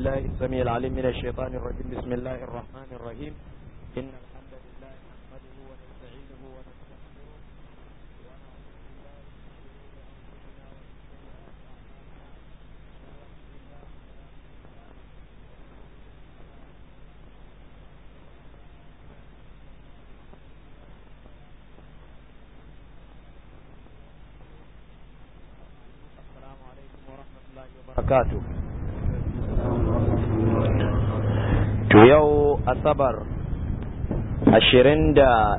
بالله السميع العليم من الشيطان الرجيم. بسم الله الرحمن الرحيم. إن الحمد لله نحمده ونستعينه ونستغفره ونعوذ بالله من شرور أنفسنا ومن سيئات أعمالنا. وبركاته. To yau Asabar 28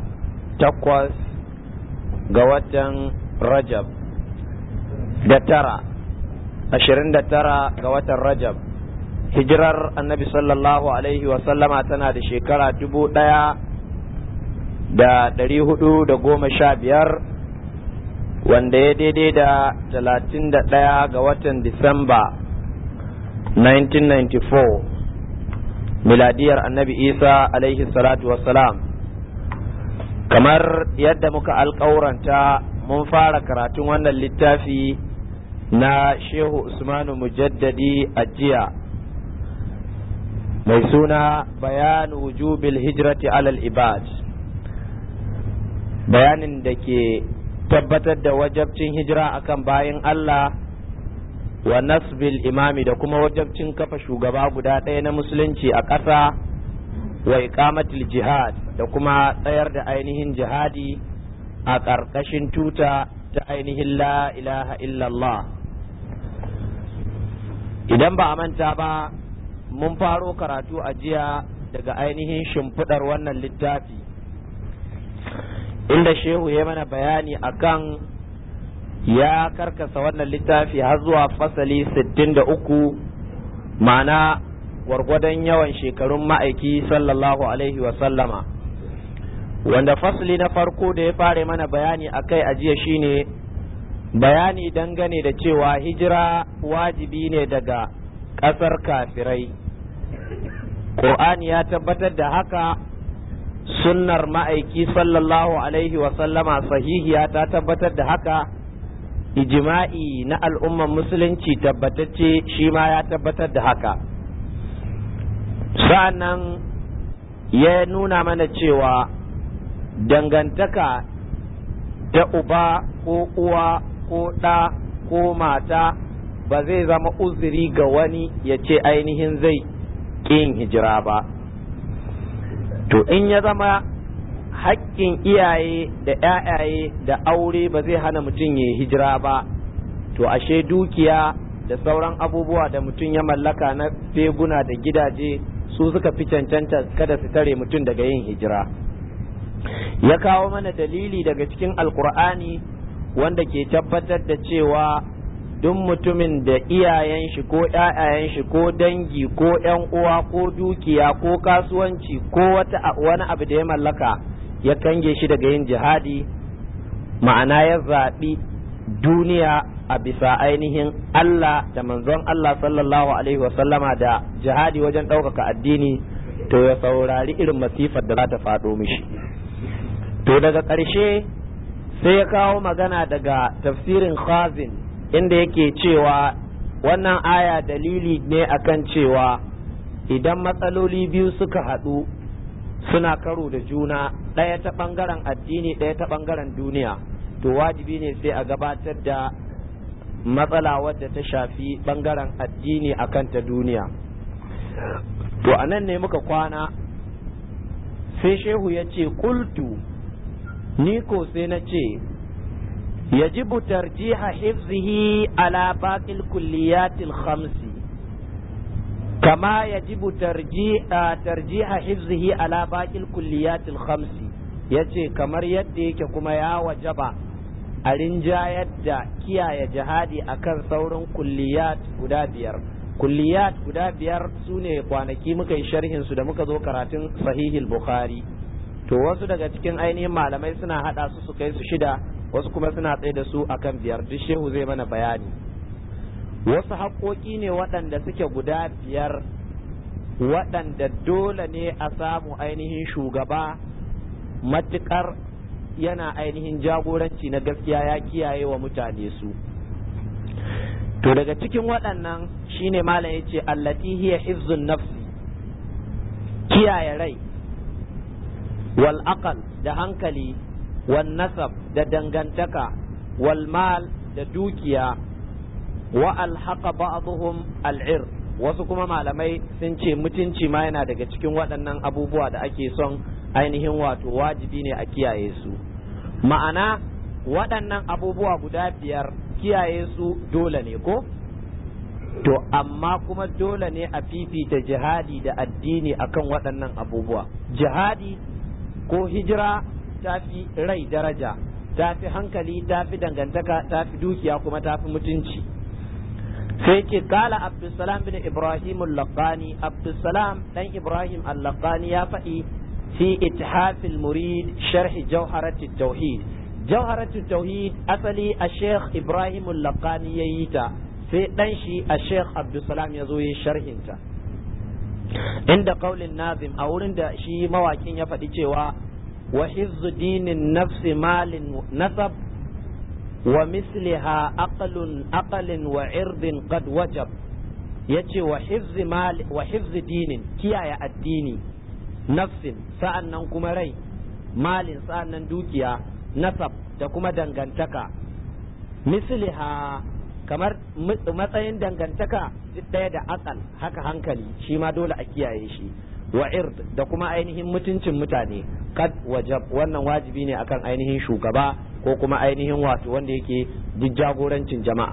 ga watan Rajab da 29 ga watan Rajab, hijirar Annabi sallallahu alaihi wasallama tana da shekara 1415, wanda ya daidai da 31 ga watan Disamba 1994 miladiyar Annabi Isa alaihi salatu wassalam. Kamar yadda muka alƙauranta, mun fara karatun wannan littafi na Shehu Usmanu Mujaddadi a jiya, mai suna bayanu wujubil hijrati alal ibad, bayanin da ke tabbatar da wajabcin hijira akan bayin Allah wa nasbil imami, da kuma wajabcin kafa shugaba guda ɗaya na musulunci a ƙasa, wa iqamatil jihad, da kuma tsayar da ainihin jihadi a ƙarƙashin tuta ta ainihin la ilaha illallah. Idan ba a manta ba, mun faro karatu a jiya daga ainihin shimfiɗar wannan littafi, inda shehu ya mana bayani akan ya karkasa wannan littafi har zuwa fasali 63, ma'ana gwargwadon yawan shekarun ma'aiki sallallahu alaihi wasallama, wanda fasali na farko da ya fara mana bayani akai a jiya shine bayani dangane da cewa hijira wajibi ne daga ƙasar kafirai. Qur'ani ya tabbatar da haka, sunnar ma'aiki sallallahu alaihi wasallama sahihiya ta tabbatar da haka, ijma'i na al'umman musulunci tabbatacce shi ma ya tabbatar da haka. Sa'annan ya nuna mana cewa dangantaka ta uba ko uwa ko ɗa ko mata ba zai zama uzuri ga wani ya ce ainihin zai ƙin hijira ba. To in ya zama haƙƙin iyaye da ‘ya'yaye da aure ba zai hana mutum ya hijira ba, to ashe dukiya da sauran abubuwa da mutum ya mallaka na feguna da gidaje su suka fi cancanta kada su tare mutum daga yin hijira. Ya kawo mana dalili daga cikin alkur'ani wanda ke tabbatar da cewa duk mutumin da iyayen shi ko ‘ya'yayen shi ko dangi ko ‘yan uwa ko dukiya ko kasuwanci ko wani abu da ya mallaka ya kange shi daga yin jihadi, ma'ana ya zaɓi duniya a bisa ainihin Allah da manzon Allah sallallahu alaihi wasallama da jihadi wajen ɗaukaka addini, to ya saurari irin masifar da za ta faɗo mishi. To daga ƙarshe sai ya kawo magana daga tafsirin Khazin, inda yake cewa wannan aya dalili ne akan cewa idan matsaloli biyu suka haɗu suna karo da juna, ɗaya ta ɓangaren addini ɗaya ta ɓangaren duniya, to wajibi ne sai a gabatar da matsala wadda ta shafi ɓangaren addini akan ta duniya. To a nan ne muka kwana, sai shehu ya ce kultu, ni ko sai na ce yajibu tarjiha hifzihi ala baqil kulliyatil khamsi, kama yajibu tarjiha hifzihi ala baqil kulliyatil khamsi, yace kamar yadda yake kuma ya wajaba a rinjayar da kiyaye jihadi akan sauran kulliyat guda biyar. Kulliyat guda biyar sune kwanaki muka yi sharhin su da muka zo karatun sahihil bukhari. To wasu daga cikin ainihin malamai suna hada su kai su 6, wasu kuma suna tsaye da su akan 5. duk shehu zai mana bayani. Wasu haƙoƙi ne waɗanda suke guda 5 waɗanda dole ne a samu ainihin shugaba matuƙar yana ainihin jagoranci na gaskiya ya kiyaye wa mutane su. to daga cikin waɗannan shine malam yace allati hiya hifzun nafsi, kiyaye rai, wal aqal da hankali, wan nasab da dangantaka, wal mal da dukiya, wa alhaqa ba'dhum al'ir, wasu kuma malamai sun ce mutunci ma yana daga cikin waɗannan abubuwa da ake son ainihin wato wajibi ne a kiyaye su. Ma'ana waɗannan abubuwa guda biyar kiyaye su dole ne ko? To amma kuma dole ne a fifita jihadi da addini akan waɗannan abubuwa. Jihadi ko hijira ta fi rai daraja, ta fi hankali, ta fi dangantaka, ta fi dukiya, kuma ta fi mutunci. sai ce kala Abdulsalam bin Ibrahim al-Laqani, Abdulsalam dan Ibrahim al-Laqani ya faɗi fi ithafil murid sharhi jawharatut tauhid. Jawharatut tauhid asali a Sheikh Ibrahim al-Laqani yayi ta, sai dan shi a Sheikh Abdulsalam ya zo yi sharhinta. Inda qaulin nazim, a wurin da shi mawakin ya faɗi cewa wa hifzu dinin nafsi malin nasab wa misliha aqalin wa irdin qad wajab, yace wa hifzi dinin, kiyaye addini, nafsin sa'annan kuma rai, malin sa'annan dukiya, nasab da kuma dangantaka, misliha kamar matsayin dangantaka ɗaya da aqal, haka hankali shi ma dole a kiyaye shi, wa ird da kuma ainihin mutuncin mutane, kad wajab wannan wajibi ne akan ainihin shugaba ko kuma ainihin wato wanda yake jagorancin jama'a.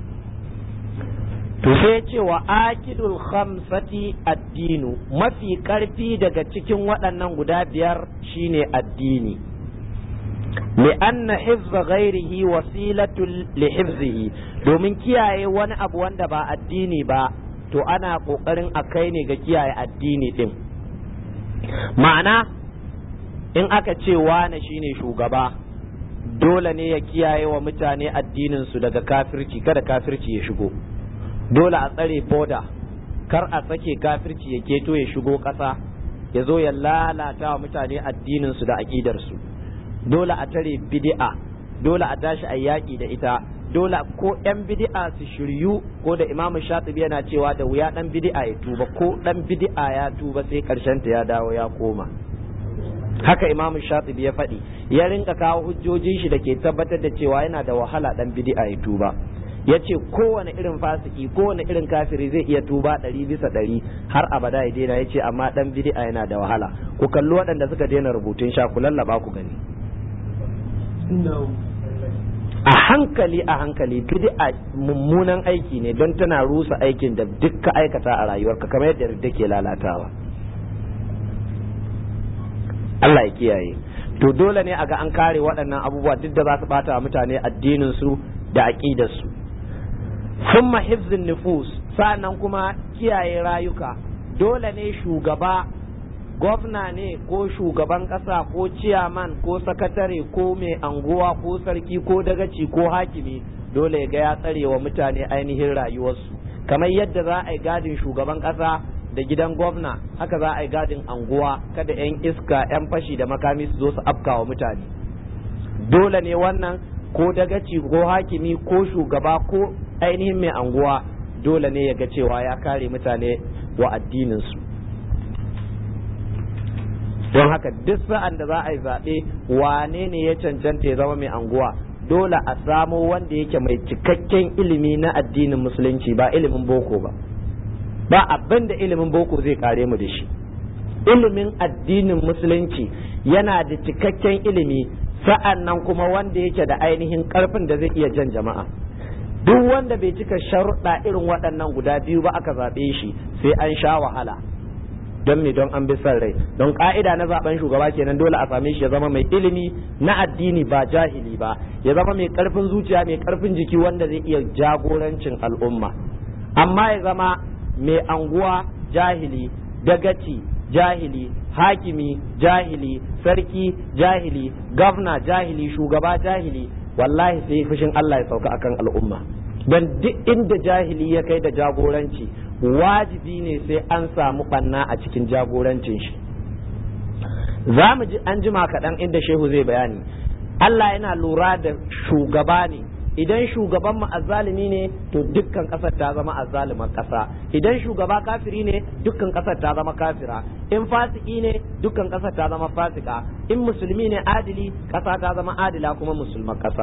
To sai ce wa akidul khamsati addinu, mafi karfi daga cikin waɗannan guda biyar shine addini. li'anna hifza ghairihi wasilatul li hifzihi, domin kiyaye wani abu wanda ba addini ba to ana kokarin a kai ne ga kiyaye addini din. Ma'ana in aka ce wane shine shugaba, dole ne ya kiyaye wa mutane addinin su daga kafirci, kada kafirci ya shigo. Dole a tsare boda, kar a sake kafirci ya keto ya shigo ƙasa ya zo ya lalata wa mutane addinin su da aqidar su. Dole a tare bid'a, dole a tashi a yaƙi da ita, dole ko yan bid'a su shiryu, ko da Imam Shatibi yana cewa da wuya dan bid'a ya tuba, ko dan bid'a ya tuba sai karshen ta ya dawo ya koma. Haka Imam Shatibi ya faɗi, ya rinka kawo hujjojin shi da ke tabbatar da cewa yana da wahala dan bid'a ya tuba. Yace kowane irin fasiki, kowane irin kafiri zai iya tuba 100% har abada ya daina, yace amma dan bid'a yana da wahala. Ku kalli waɗanda suka daina rubutun sha, ku lallaba ku gani. A hankali bid'a mummunan aiki ne, don tana rusa aikin da dukka aikata a rayuwarka, kamar yadda ridda ke lalatawa. Allah ya kiyaye. To dole ne a ga an kare waɗannan abubuwa duk da za su bata mutane addinin su da aqidar su. Summa hifzin nufus, sa'annan kuma kiyaye rayuka. Dole ne shugaba, gwamna ne ko shugaban ƙasa ko ciyaman ko sakatare ko mai anguwa ko sarki ko dagaci ko hakimi, dole ga ya tsare wa mutane ainihin rayuwarsu. Kamar yadda za a yi gadin shugaban ƙasa da gidan gwamna, haka za a yi gadin anguwa, kada 'yan iska 'yan fashi da makami su zo su afka wa mutane. Dole ne wannan, ko dagaci ko hakimi ko shugaba ko ainihin mai anguwa, dole ne ya ga cewa ya kare mutane wa addininsu. Don haka duk sa'an da za a yi zaɓe, wane ne ya cancanta ya zama mai anguwa, dole a samo wanda yake mai cikakken ilimi na addinin musulunci, ba ilimin boko ba. Ba abin da ilimin boko zai kare mu da shi. Ilimin addinin musulunci yana da cikakken ilimi, sa'an nan kuma wanda yake da ainihin karfin da zai iya jan jama'a. Duk wanda bai cika sharuɗa irin waɗannan guda biyu ba aka zaɓe shi, sai an sha wahala. Don me? Don an bi son rai. Don ka'ida na zaben shugaba kenan, dole a same shi ya zama mai ilimi na addini, ba jahili ba, ya zama mai karfin zuciya, mai karfin jiki, wanda zai iya jagorancin al'umma. Amma ya zama mai anguwa jahili, dagaci jahili, hakimi jahili, sarki jahili, gwamna jahili, shugaba jahili, wallahi sai fushin Allah ya sauka akan al'umma. Don duk inda jahili ya kai da jagoranci, wajibi ne sai an samu ɓanna a cikin jagorancin shi. Za mu ji an jima kaɗan inda shehu zai bayani. Allah yana lura da shugaba ne idan shugaban mu azzalimi ne to dukkan kasar ta zama azzaliman kasa, idan shugaba kafiri ne dukkan kasar ta zama kafira, in fasiki ne dukkan kasar ta zama fasika, in musulmi ne adili kasa ta zama adila kuma musulman kasa.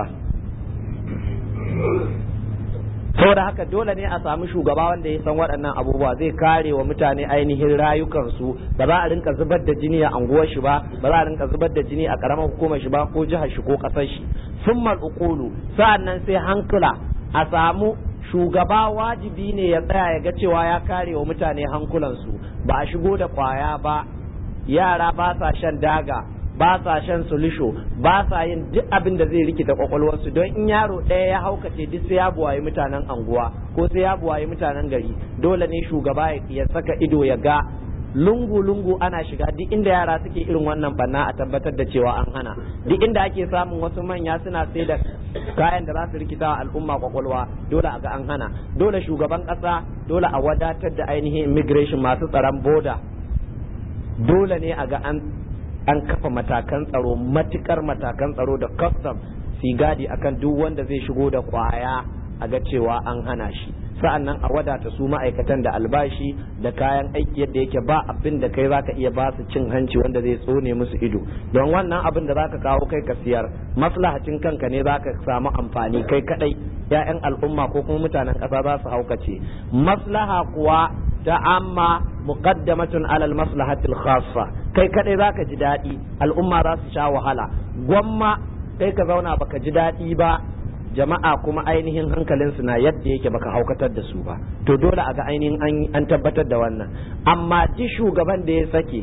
saboda haka dole ne a samu shugaba wanda ya san waɗannan abubuwa, zai kare wa mutane ainihin rayukansu, ba za a rinka zubar da jini a anguwar shi ba, ba za a rinka zubar da jini a karamar hukumar shi ba ko jihar shi ko ƙasar shi. Summal uqulu, sa'annan sai hankula, a samu shugaba wajibi ne ya tsaya ya ga cewa ya kare wa mutane hankulansu, ba a shigo da kwaya ba, yara ba sa shan daga, ba sa shan solisho, ba sa yin duk abin da zai rikita kwakwalwarsu, don in yaro ɗaya ya haukace duk sai ya buwaye mutanen anguwa ko sai ya buwaye mutanen gari. Dole ne shugaba ya saka ido ya ga lungu-lungu ana shiga duk inda yara suke irin wannan banna, a tabbatar da cewa an hana. Duk inda ake samun wasu manya suna sai da kayan da za su rikita wa al'umma kwakwalwa, dole a ga an hana. Dole shugaban ƙasa, dole a wadatar da ainihin immigration masu tsaron boda, dole ne a ga an kafa matakan tsaro, matukar matakan tsaro da custom su gadi akan duk wanda zai shigo da kwaya, a ga cewa an hana shi. Sa'annan a wadata su ma'aikatan da albashi da kayan aiki yadda yake, ba abin da kai zaka iya ba su cin hanci wanda zai tsone musu ido, don wannan abin da zaka kawo kai ka siyar, maslahacin kanka ne zaka samu amfani kai kadai, ya'yan al'umma ko kuma mutanen ƙasa za su haukace. Maslaha kuwa ta amma muqaddamatun alal maslahatil khassa, kai kadai zaka ji daɗi, al'umma za su sha wahala. Gwamma kai ka zauna baka ji daɗi ba, jama'a kuma ainihin hankalinsu na yadda yake baka haukatar da su ba. To dole a ga ainihin an tabbatar da wannan. Amma ji shugaban da ya sake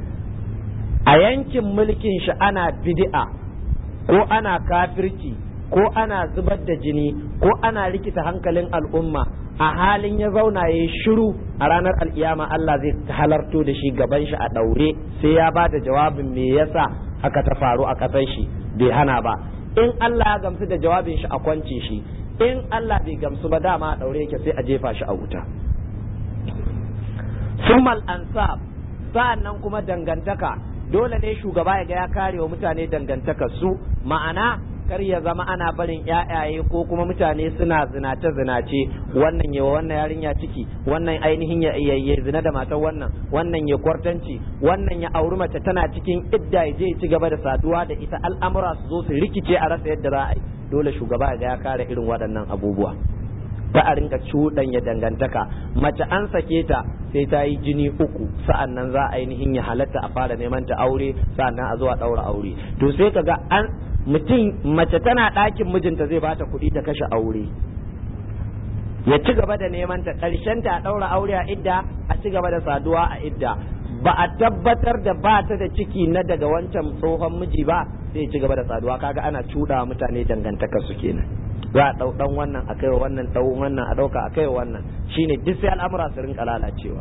a yankin mulkin shi ana bid'a ko ana kafirci ko ana zubar da jini ko ana rikita hankalin al'umma, a halin ya zauna ya shiru, a ranar alkiyama Allah zai halarto da shi gaban shi a daure, sai ya ba da jawabin me yasa haka ta faru a kasar shi bai hana ba. In Allah ya gamsu da jawabin shi a kwance shi, in Allah bai gamsu ba dama a daure yake sai a jefa shi a wuta. Summal ansab, sa'annan kuma dangantaka, dole ne shugaba ya ga ya kare wa mutane dangantaka su, ma'ana kar ya zama ana barin ƴaƴaye ko kuma mutane suna zinace wannan yawa wannan yarinya ciki, wannan ainihin ya zina da matar wannan ya kwartanci, wannan ya auri mace tana cikin idda ya je ya ci gaba da saduwa da ita, al'amura su zo su rikice a rasa yadda za a yi. Dole shugaba ya kare irin waɗannan abubuwa. Ta a rinka cuɗanya dangantaka, mace an sake ta sai ta yi jini 3 sa'annan za a ainihin ya halatta a fara neman ta aure, sa'annan a zo a ɗaura aure. To sai kaga mace tana ɗakin mijinta zai bata kuɗi ta kashe aure, ya ci gaba da neman ta, ƙarshen ta ɗaura aure a idda, a ci gaba da saduwa a idda, ba a tabbatar da ba ta da ciki na daga wancan tsohon miji ba, sai ci gaba da saduwa. Kaga ana cuɗa mutane dangantaka su kenan, za a ɗau ɗan wannan a kaiwa wannan, ɗau wannan a ɗauka a kaiwa wannan, shine duk sai al'amura su rinka lalacewa.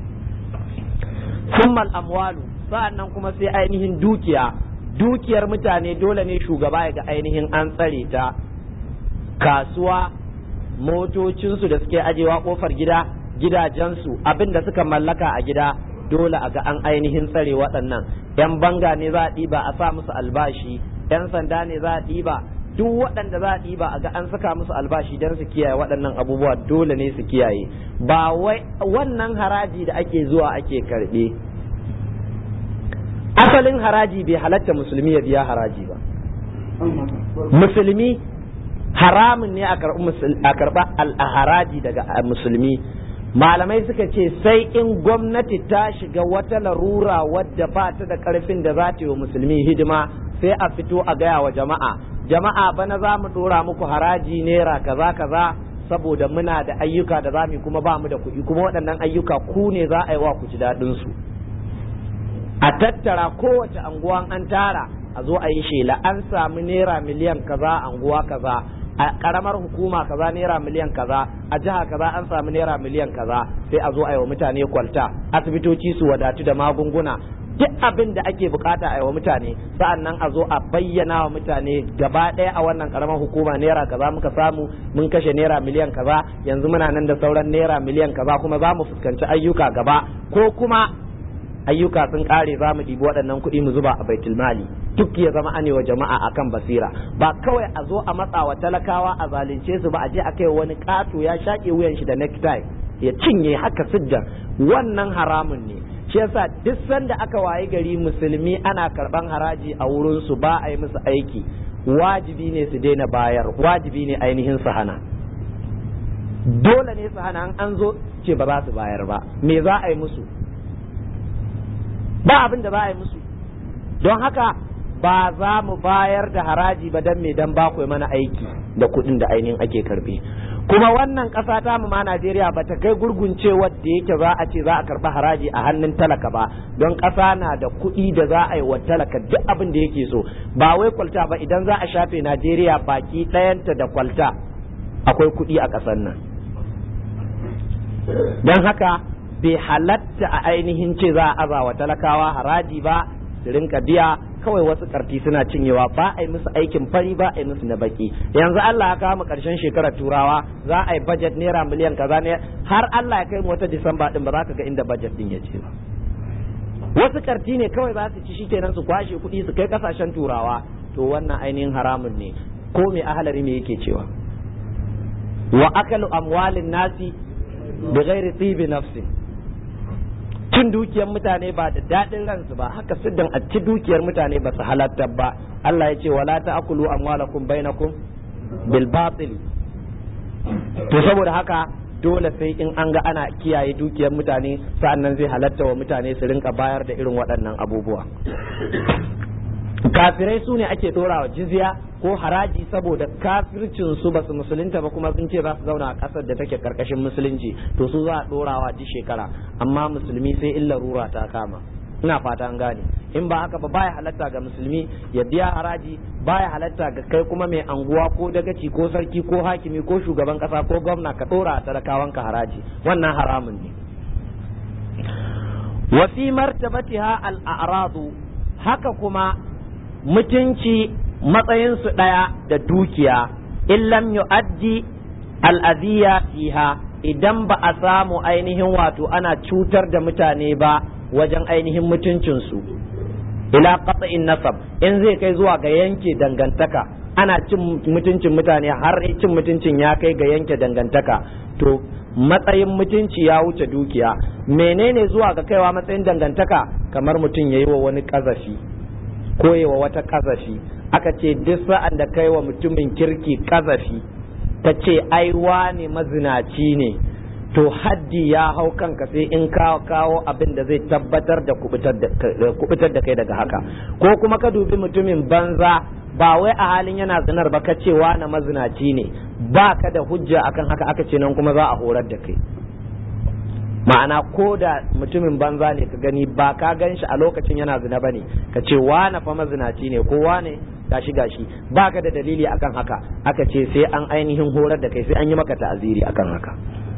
Summal amwalu, sa'annan kuma sai ainihin dukiyar mutane, dole ne shugaba ya ga ainihin an tsare ta. Kasuwa, motocinsu da suke ajewa kofar gida, gidajensu, abin da suka mallaka a gida, dole a ga an ainihin tsare waɗannan. 'Yan banga ne za a ɗiba a sa musu albashi, 'yan sanda ne za a ɗiba, duk waɗanda za a ɗiba a ga an saka musu albashi don su kiyaye waɗannan abubuwa, dole ne su kiyaye. Ba wai wannan haraji da ake zuwa ake karɓe, asalin haraji bai halatta musulmi ya biya haraji ba. Musulmi haramun ne a karɓa haraji daga musulmi. Malamai suka ce sai in gwamnati ta shiga wata larura wadda ba ta da ƙarfin da za ta yi wa musulmi hidima, sai a fito a gaya wa jama'a bana za mu ɗora muku haraji naira kaza kaza saboda muna da ayyuka da za mu kuma ba mu da kuɗi, kuma waɗannan ayyuka ku ne za a yi wa ku ji daɗin su. A tattara kowace anguwa an tara, a zo a yi shela, an samu naira miliyan kaza anguwa kaza, a karamar hukuma kaza naira miliyan kaza, a jiha kaza an samu naira miliyan kaza, sai a zo a yi wa mutane kwalta, asibitoci su wadatu da magunguna, duk abin da ake bukata a yi wa mutane, sa'an nan a zo a bayyana wa mutane gaba ɗaya a wannan karamar hukuma naira kaza muka samu, mun kashe naira miliyan kaza, yanzu muna nan da sauran naira miliyan kaza, kuma za mu fuskanci ayyuka gaba. Ko kuma ayyuka sun kare za mu ɗibi waɗannan kuɗi mu zuba a baitul mali, duk ya zama anewa jama'a akan basira, ba kawai a zo a matsa wa talakawa a zalunce su ba, a je a kai wani ƙato ya shaƙe wuyan shi da necktie ya cinye haka siddan. Wannan haramun ne. Shi yasa duk sanda aka wayi gari musulmi ana karban haraji a wurin su ba a yi musu aiki, wajibi ne su daina bayar, wajibi ne ainihin su hana, dole ne su hana. an zo ce ba za su bayar ba, me za a yi musu? Ba abin da za a yi musu. Don haka ba za mu bayar da haraji ba dan me dan ba ku mana aiki da kuɗin da ainihin ake karbe. Kuma wannan ƙasa ta mu ma Najeriya ba ta kai gurguncewar da yake za a ce za a karɓi haraji a hannun talaka ba, don ƙasa na da kuɗi da za a yi wa talaka duk abin da yake so. Ba wai kwalta ba, idan za a shafe Najeriya baki ɗayanta da kwalta akwai kuɗi a ƙasar nan. Don haka bai halatta a ainihin ce za a aza wa talakawa haraji ba su rinka biya, kawai wasu karti suna cinyewa, ba a yi musu aikin fari, ba a yi musu na baki. Yanzu Allah ya kawo mu karshen shekarar turawa, za a yi budget naira miliyan kaza ne, har Allah ya kai mu wata Disamba din ba za ka ga inda budget din ya ce ba. Wasu karti ne kawai za su ci shikenan su kwashe kuɗi su kai kasashen turawa. To wannan ainihin haramun ne. Ko me ahalari me yake cewa? Wa akalu amwalin nasi bi ghairi tibi nafsi. Cin dukiyar mutane ba da daɗin ransu ba, haka siddan a ci dukiyar mutane ba su halatta ba. Allah ya ce wala ta'kulu amwalakum bainakum bil batil. To saboda haka dole sai in an ga ana kiyaye dukiyar mutane, sa'annan zai halatta wa mutane su rinka bayar da irin waɗannan abubuwa. Kafirai su ne ake ɗorawa jizya ko haraji saboda kafircin su ba su musulunta ba, kuma sun ce za su zauna a ƙasar da take karkashin musulunci, to su za a ɗorawa duk shekara. Amma musulmi sai illa rura ta kama. Ina fata an gane. In ba haka ba baya halatta ga musulmi ya biya haraji, baya halatta ga kai kuma mai anguwa ko dagaci ko sarki ko hakimi ko shugaban ƙasa ko gwamna ka ɗora a talakawanka haraji. Wannan haramun ne. Wa fi martabatiha al-a'radu, haka kuma mutunci matsayinsu ɗaya da dukiya, in lam yu'addi al'adiyya fiha, idan ba a samu ainihin wato ana cutar da mutane ba wajen ainihin mutuncinsu, ila qat'in nasab, in zai kai zuwa ga yanke dangantaka, ana cin mutuncin mutane har cin mutuncin ya kai ga yanke dangantaka, to matsayin mutunci ya wuce dukiya. Menene zuwa ga kaiwa matsayin dangantaka? Kamar mutum yayi wa wani kazafi ko yayi wa wata kazafi, aka ce duk sa'an da kai wa mutumin kirki kazafi ta ce ai wane mazinaci ne, to haddi ya hau kanka sai in kawo abin da zai tabbatar da kubutar da kai daga haka. Ko kuma ka dubi mutumin banza, ba wai a halin yana zinar ba, ka ce wane mazinaci ne, ba ka da hujja akan haka, aka ce nan kuma za a horar da kai. Ma'ana ko da mutumin banza ne ka gani, ba ka gan shi a lokacin yana zina ba ne, ka ce wane fa mazinaci ne ko wane gashi ba ka da dalili akan haka, aka ce sai an ainihin horar da kai, sai an yi maka ta'aziri akan haka.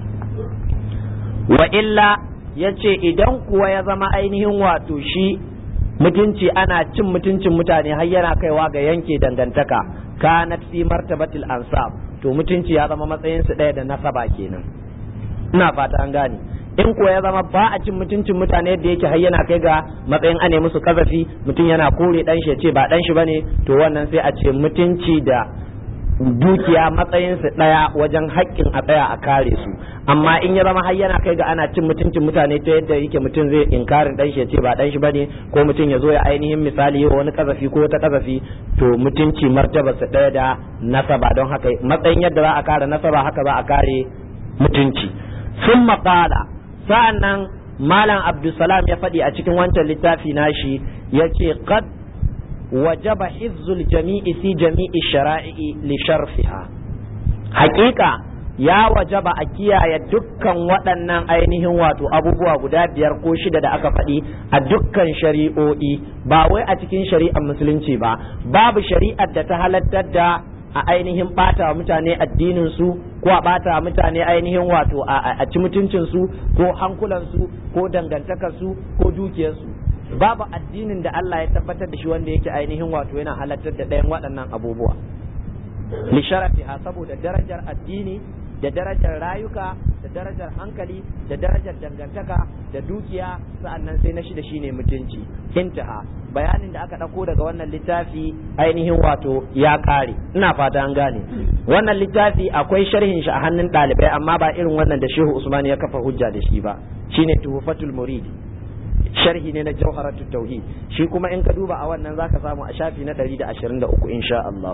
Wa illa, ya ce idan kuwa ya zama ainihin wato shi mutunci ana cin mutuncin mutane har yana kaiwa ga yanke dangantaka, kanat fi martabatil ansab, to mutunci ya zama matsayinsu ɗaya da nasaba kenan. Ina fata an gane. In kuwa ya zama ba a cin mutuncin mutane yadda yake har yana kai ga matsayin ane musu kazafi, mutum yana kore dan shi ya ce ba dan shi bane, to wannan sai a ce mutunci da dukiya matsayin su daya wajen haƙƙin a tsaya a kare su. Amma in ya zama har yana kai ga ana cin mutuncin mutane ta yadda yake mutum zai inkarin dan shi ya ce ba dan shi bane, ko mutum ya zo ya ainihin misali wani kazafi ko wata kazafi, to mutunci martaba su daya da nasaba. Don haka matsayin yadda za a kare nasaba haka za a kare mutunci. Sun maƙala, sa'an nan Malam Abdulsalam ya faɗi a cikin wancan littafi nashi, ya ce qad wajaba hifzul jami'i fi jami'i shara'i li sharfiha. Hakika ya wajaba a kiyaye dukkan waɗannan ainihin wato abubuwa guda 5 ko 6 da aka faɗi a dukkan shari'o'i, ba wai a cikin shari'ar musulunci ba. Babu shari'ar da ta halattar da a ainihin bata wa mutane addinin su, ko a bata wa mutane ainihin wato a ci mutuncin su ko hankulan su ko dangantakar su ko dukiyar su. Babu addinin da Allah ya tabbatar da shi wanda yake ainihin wato yana halartar da ɗayan waɗannan abubuwa li sharafiha, saboda darajar addini da darajar rayuka da darajar hankali da darajar dangantaka da dukiya, sa'annan sai na shida shine mutunci. Intaha. Bayanin da aka ɗauko daga wannan littafi ainihin wato ya ƙare. Ina fata an gane. Wannan littafi akwai sharhin shi a hannun ɗalibai amma ba irin wannan da Shehu Usman ya kafa hujja da shi ba. Shine Tuhfatul Murid. Sharhi ne na Jawharatul Tauhid. Shi kuma in ka duba a wannan zaka samu a shafi na 123 insha Allah.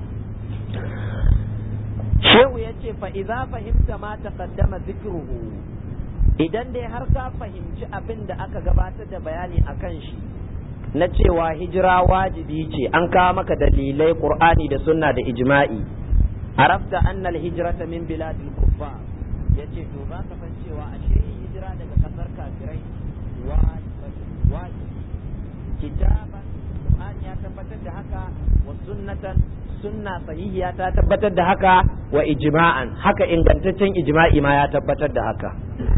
Shehu ya ce fa idza fahimta ma taqaddama dhikruhu, idan dai har ka fahimci abin da aka gabatar da bayani akan shi na cewa hijira wajibi ce, an kawo maka dalilai Qur'ani da sunna da ijma'i, arafta anna al-hijrata min biladil kuffar, yace to za ka san cewa ashe hijira daga kasar kafirai wajibi. Kitaban Qur'ani ya tabbatar da haka, wa sunnatan sunna sahihiya ta tabbatar da haka, wa ijma'an haka ingantaccen ijma'i ma ya tabbatar da haka.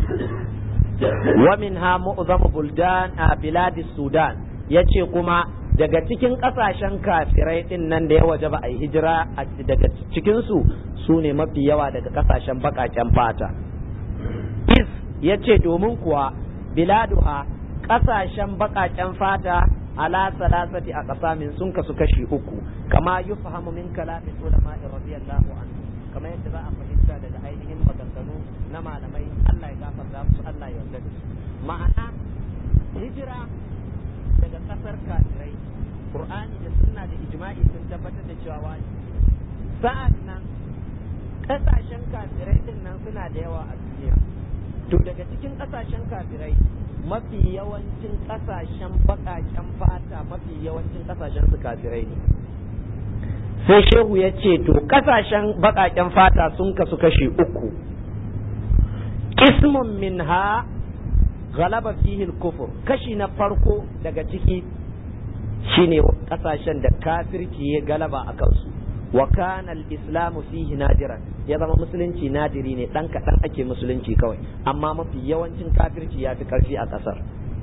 Wa minha mu'zamu buldan a biladi Sudan, yace kuma daga cikin kasashen kafirai din nan da ya wajaba a yi hijira daga cikin su ne mafi yawa daga kasashen bakaken fata. Is yace domin kuwa biladuha kasashen bakaken fata ala salasati a kasamin sun kasu kashi uku, kama yufhamu min kalamin ulama radiyallahu anhu, kamar yadda za a fahimta daga ainihin maganganu na malamai, Allah ya gafarta musu, Allah ya yarda da su. Ma'ana hijira daga kasar kafirai, Qur'ani da sunna da ijma'i sun tabbatar da cewa wajibi. Sa'an nan kasashen kafirai din nan suna da yawa a duniya. To daga cikin kasashen kafirai, mafi yawancin kasashen bakaken fata, mafi yawancin kasashen su kafirai ne. Sai Shehu ya ce to kasashen bakaken fata sun kasu kashi uku. Ismun minha ghalaba fihi al-kufr, kashi na farko daga ciki shine kasashen da kafirci ya galaba a kansu, wa kana al-islamu fihi nadiran, ya zama musulunci nadiri ne, dan kadan ake musulunci kawai, amma mafi yawancin kafirci ya fi karfi a kasar.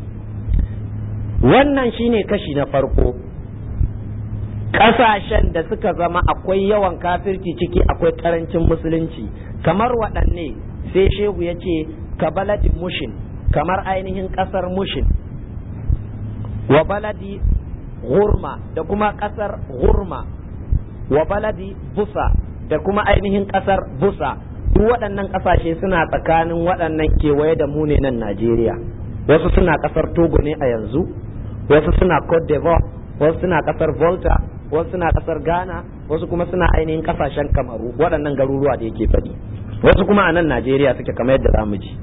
Wannan shine kashi na farko. Kasashen da suka zama akwai yawan kafirci ciki, akwai karancin musulunci, kamar waɗanne, sai Shehu ya ce ka baladi mushin, kamar ainihin kasar mushin, wa baladi gurma da kuma kasar gurma, wa baladi busa da kuma ainihin kasar busa. Duk waɗannan ƙasashe suna tsakanin waɗannan kewaye da mu ne nan Najeriya. Wasu suna kasar Togo ne a yanzu, wasu suna Cote d'Ivoire, wasu suna kasar Volta, wasu suna kasar Ghana, wasu kuma suna ainihin kasashen Kamaru, waɗannan garuruwa da yake faɗi. Wasu kuma a nan Najeriya suke, kamar yadda zamu ji.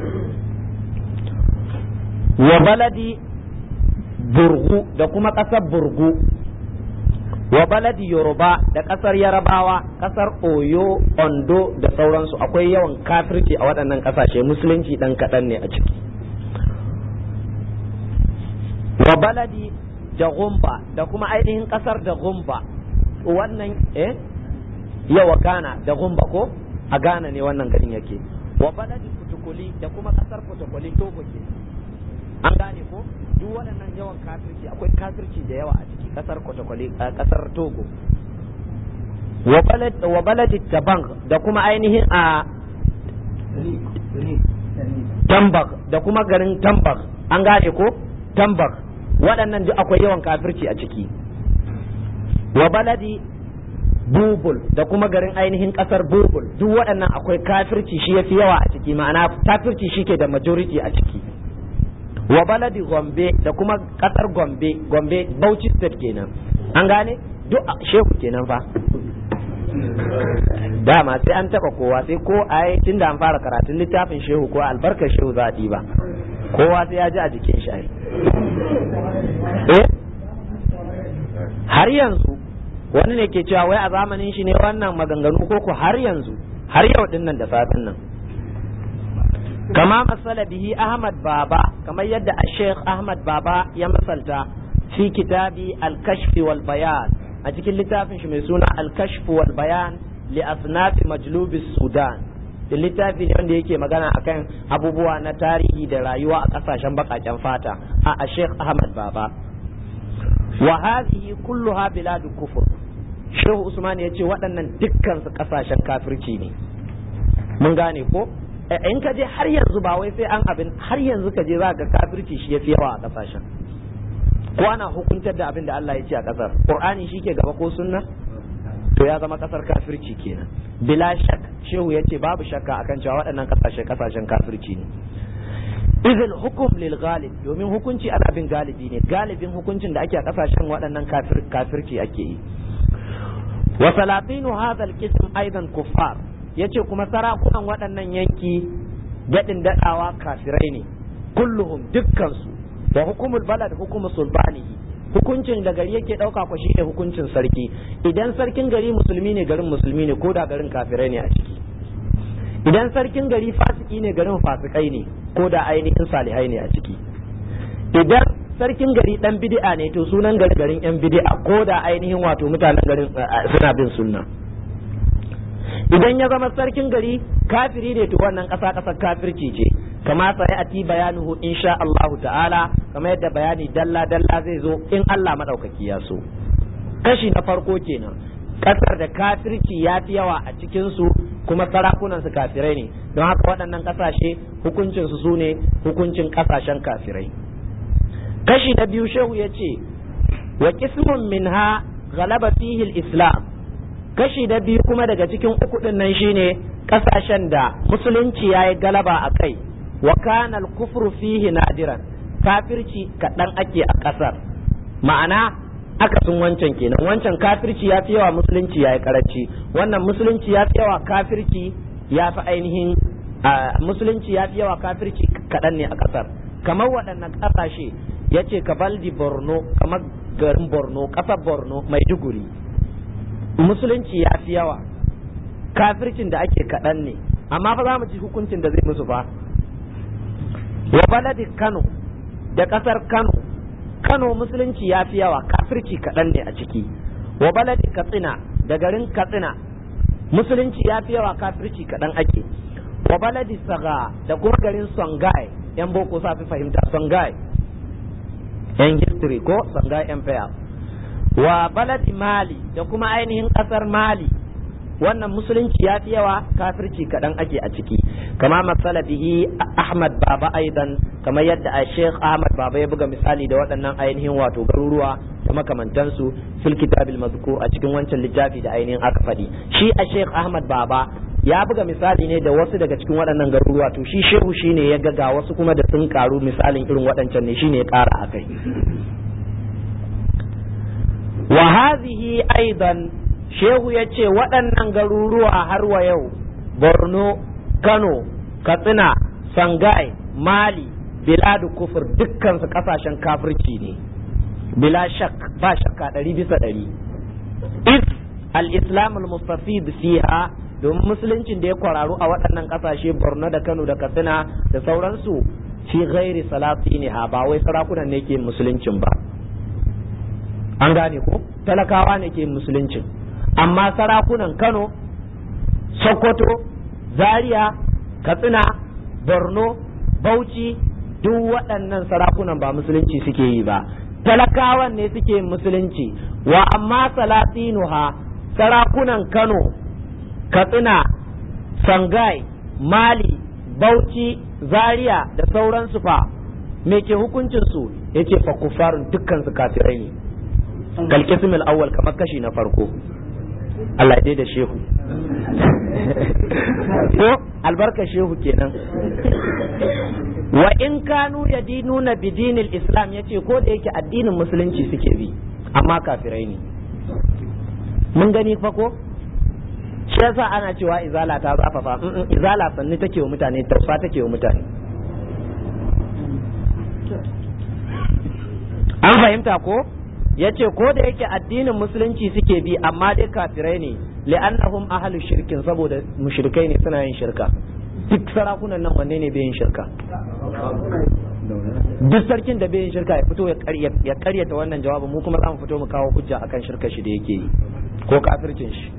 Wa baladi Burgu da kuma kasar Burgu, wa baladi Yoruba da kasar Yarabawa, kasar Oyo, Ondo da sauransu. Akwai yawan kafirci a waɗannan kasashe, musulunci ɗan kaɗan ne a ciki. Wa baladi Dagumba da kuma ainihin kasar Dagumba, wannan yawa Ghana, Dagumba ko a Ghana ne wannan garin yake. Wa baladi Kutukuli da kuma kasar Kutukuli, Togo ke. An gane ko duk waɗannan yawan kafirci, akwai kafirci da yawa a ciki, kasar Kutukuli, kasar Togo. Wa baladi Tabang da kuma ainihin a Tambak da kuma garin Tambak, an gane ko Tambak, waɗannan duk akwai yawan kafirci a ciki. Wa baladi Bubul da kuma garin ainihin kasar Bubul, duk waɗannan akwai kafirci, shi yafi yawa a ciki, ma'ana kafirci shi ke da majority a ciki. Wa baladi Gombe da kuma kasar Gombe, Gombe Bauchi state kenan, an gane duk Shehu kenan fa. Dama sai an taba kowa, sai ko ai tunda an fara karatun littafin Shehu ko albarkar Shehu za a ba, kowa sai ya ji a jikin shi. Har yanzu wani ne ke cewa wai a zamanin shi ne wannan maganganu, ko har yanzu, har yau din nan da safin nan. Kama masala bihi Ahmad Baba, kamar yadda Sheikh Ahmad Baba ya masalta fi kitabi al-kashf wal bayan, a cikin littafin shi mai suna al-kashf wal bayan li asnaf majlub Sudan. Littafi ne wanda yake magana akan abubuwa na tarihi da rayuwa a kasashen bakaken fata, a Sheikh Ahmad Baba. Wa hadhihi kulluha biladu kufur. Shehu Usman ya ce waɗannan dukkan su kasashen kafirci ne. Mun gane ko? in ka je har yanzu ba wai sai an abin har yanzu ka je za ka kafirci shi yafi yawa a kasashen ko ana hukuntar da abin da Allah ya ce a kasar Qur'ani shike gaba ko sunna to ya zama kasar kafirci kenan bila shak shehu yace babu shakka akan cewa waɗannan kasashen kafirci ne izil hukum lil ghalib domin hukunci ana bin galibi ne galibin hukuncin da ake a kasashen waɗannan kafirci ake yi wa salatinu hadha al qism aidan kuffar yace kuma sarakunan waɗannan yanki dadin dadawa kafirai ne kulluhum dukkan su wa hukumul balad hukumu sultanihi hukuncin da gari yake dauka ko shine hukuncin sarki idan sarkin gari musulmi ne garin musulmi ne ko da garin kafirai ne a ciki idan sarkin gari fasiki ne garin fasikai ne ko da ainihin salihai ne a ciki idan sarkin gari dan bid'a ne to sunan garin yan bid'a ko da ainihin wato mutanen garin suna bin sunna idan ya zama sarkin gari kafiri ne to wannan kasar kafirci ce kama sai ati bayanuhu insha Allah ta'ala kama yadda bayani dalla zai zo in Allah madaukaki ya so kashi na farko kenan kasar da kafirci ya fi yawa a cikin su kuma sarakunan su kafirai ne don haka waɗannan kasashe hukuncin su sune hukuncin kasashen kafirai kashi na biyu shehu yace wa qismun minha ghalaba fihi al-islam kashi na biyu kuma daga cikin uku din nan shine kasashen da musulunci yayi galaba a kai wa kana al-kufru fihi nadiran kafirci kadan ake a kasar ma'ana akasin wancan kenan wancan kafirci ya fi yawa musulunci ya yi karanci wannan musulunci ya fi yawa kafirci ya fi ainihin musulunci ya fi yawa kafirci kaɗan ne a ƙasar kamar waɗannan ƙasashe ya ce ka baldi borno kamar garin borno ƙasar borno maiduguri musulunci ya fi yawa kafircin da ake kaɗan ne amma fa za mu ji hukuncin da zai musu fa wa baladi kano da ƙasar Kano musulunci ya fi yawa kafirci kaɗan ne a ciki wa baladi Katsina da garin Katsina musulunci ya fi yawa kafirci kaɗan ake wa baladi Saga da kuma garin Songhai yan boko sa fi fahimta Songhai yan history ko Songhai empire wa baladi Mali da kuma ainihin ƙasar Mali wannan musulunci ya fi yawa kafirci kaɗan ake a ciki kama masala bihi Ahmad Baba aidan kamar yadda a Sheikh Ahmad Baba ya buga misali da waɗannan ainihin wato garuruwa da makamantansu fil kitabil mazkur a cikin wancan littafi da ainihin aka faɗi shi a Sheikh Ahmad Baba ya buga misali ne da wasu daga cikin waɗannan garuruwa to shi shehu shine ya ga wasu kuma da sun karu misalin irin waɗancan ne shine ya ƙara akai wa hadhihi aidan shehu ya ce waɗannan garuruwa har wa yau Borno Kano Katsina Sangai Mali biladu kufur dukkan su kasashen kafirci ne bila shak ba shakka 100% is al-islam al-mustafid fiha domin musuluncin da ya kwararu a waɗannan kasashe Borno da Kano da Katsina da sauransu fi ghairi salatiniha ba wai sarakunan ne ke musuluncin ba an gane ko talakawa ne ke musuluncin amma sarakunan Kano Sokoto Zaria Katsina Borno Bauchi duk waɗannan sarakunan ba musulunci suke yi ba talakawan ne suke musulunci wa amma salatinuha sarakunan Kano Katsina Sangai Mali Bauchi Zaria da sauransu fa me ke hukuncin su yace fa kufarun dukkan su kafirai ne kalqism al-awwal kamar kashi na farko Allah ya da shehu ko albarka shehu kenan wa in kanu yadinuna bidinil islam yace ko da yake addinin musulunci suke bi amma kafirai ne mun gani fa ko shi yasa ana cewa izala ta zafafa izala sanni take wa mutane tausa take wa mutane an fahimta ko yace ko da yake addinin musulunci suke bi amma dai kafirai ne li'annahum ahlu shirkin saboda mushrikai ne suna yin shirka duk sarakunan nan wanne ne bai yin shirka duk sarkin da bai yin shirka ya fito ya karyata wannan jawabin mu kuma za mu fito mu kawo hujja akan shirka shi da yake yi ko kafircin shi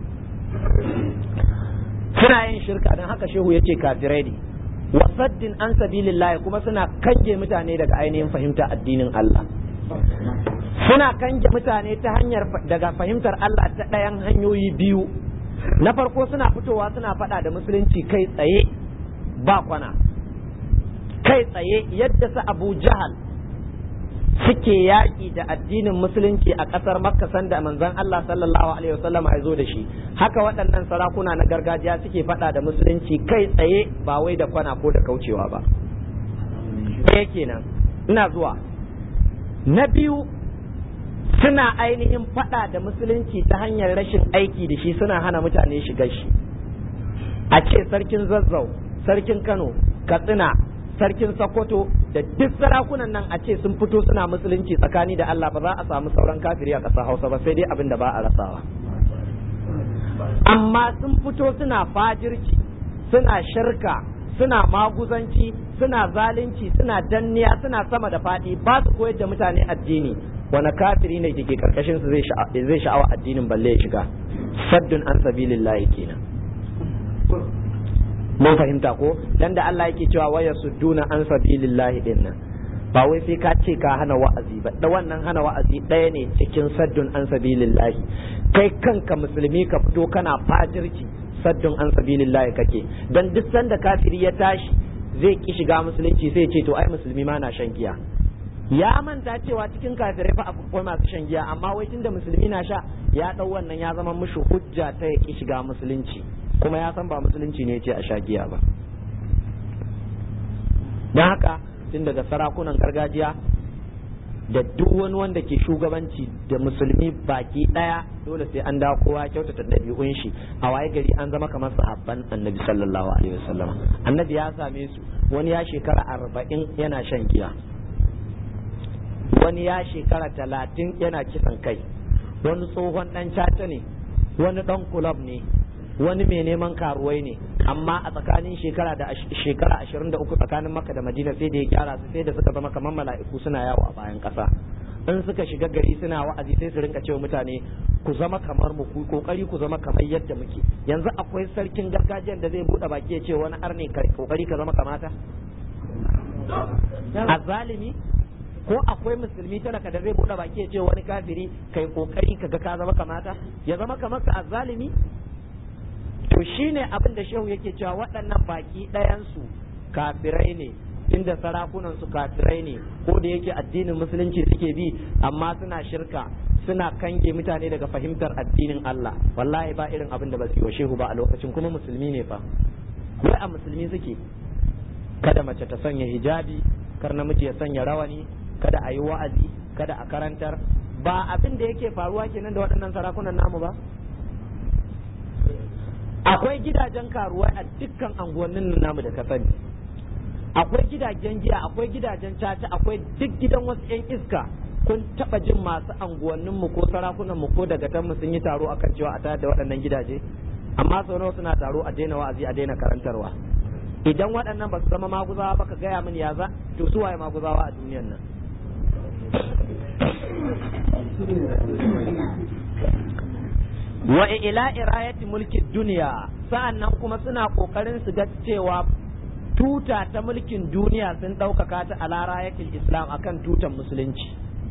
suna yin shirka dan haka shehu yace kafirai ne wasaddin an sabilillah kuma suna kange mutane daga ainihin fahimta addinin Allah suna kange mutane ta hanyar daga fahimtar Allah ta ɗayan hanyoyi biyu na farko suna fitowa suna faɗa da musulunci kai tsaye ba kwana, kai tsaye yadda su Abu Jahal suke yaƙi da addinin musulunci a ƙasar Makka sanda manzon Allah sallallahu alaihi wasallam ya zo da shi, haka waɗannan sarakuna na gargajiya suke faɗa da musulunci kai tsaye ba wai da kwana ko da kaucewa ba. Ɗaya kenan, ina zuwa. Na biyu, suna ainihin faɗa da musulunci ta hanyar rashin aiki da shi, suna hana mutane shiga shi. A ce sarkin Zazzau, sarkin Kano, Katsina, sarkin Sokoto da duk sarakunan nan a ce sun fito suna musulunci tsakani da Allah, ba za a samu sauran kafiri a ƙasar Hausa ba, sai dai abin da ba a rasawa. Amma sun fito suna fajirci, suna shirka, suna maguzanci, suna zalunci, suna danniya, suna sama da faɗi, ba su koyar da mutane addini. Wani kafiri ne ke karkashin su zai sha'awa addinin balle ya shiga? Saddun an sabilillahi kenan. Mun fahimta ko? Dan da Allah yake cewa waya sudduna an sabilillahi dinnan, ba wai sai ka ce ka hana wa'azi ba, da wannan hana wa'azi ɗaya ne cikin saddun an sabilillahi. Kai kanka musulmi ka fito kana fajirci, saddun an sabilillahi kake. Dan duk sanda kafiri ya tashi zai ki shiga musulunci sai ce to ai musulmi ma na shan giya. Ya manta cewa cikin kafirai fa akwai masu shan giya, amma wai tunda musulmi na sha ya dau wannan ya zama mushi hujja ta ya ki shiga musulunci, kuma ya san ba musulunci ne ce a sha giya ba. Don haka tun daga sarakunan gargajiya da duk wani wanda ke shugabanci da musulmi baki daya dole sai an dawo kowa kyautata ɗabi'un shi, a waye gari an zama kamar sahabban annabi sallallahu alaihi wasallam. Annabi ya same su, wani ya shekara 40 yana shan giya, wani ya shekara 30 yana kisan kai, wani tsohon dan caca ne, wani dan kulab ne, wani mai neman karuwai ne, amma a tsakanin shekara 23 tsakanin Makka da Madina sai da ya gyara su, sai da suka zama kamar mala'iku suna yawo a bayan ƙasa. In suka shiga gari suna wa'azi sai su rinka cewa mutane ku zama kamar mu, ku kokari ku zama kamar yadda muke. Yanzu akwai sarkin gargajiyar da zai bude baki ya ce wani arne kokari ka zama kamata? Azzalimi? Ko akwai musulmi talaka da zai bude baki ya ce wani kafiri kai kokari ka ga ka zama kamata? Ya zama kamar ka azzalimi? To shine abin da shehu yake cewa waɗannan baki ɗayansu kafirai ne, inda sarakunan su kafirai ne, ko da yake addinin musulunci suke bi amma suna shirka, suna kange mutane daga fahimtar addinin Allah. Wallahi ba irin abin da ba su yi wa shehu ba a lokacin, kuma musulmi ne fa, wai a musulmi suke. Kada mace ta sanya hijabi, kar namiji ya sanya rawani, kada a yi wa'azi, kada a karantar. Ba abin da yake faruwa kenan da waɗannan sarakunan namu ba. Akwai gidajen karuwa a dukkan anguwannin namu da ka sani, akwai gidajen giya, akwai gidajen caca, akwai duk gidan wasu 'yan iska. Kun taba jin masu anguwannin mu ko sarakunan mu ko daga mu sun yi taro akan cewa a tayar da waɗannan gidaje? Amma sau nawa suna taro a daina wa'azi, a daina karantarwa. Idan waɗannan ba su zama maguzawa ba ka gaya min ya za, to su waye maguzawa a duniyan nan? Wa ila irayati mulkin duniya, sa'annan kuma suna kokarin su ga cewa tuta ta mulkin duniya sun ɗaukaka ta ala rayatil islam akan tutan musulunci.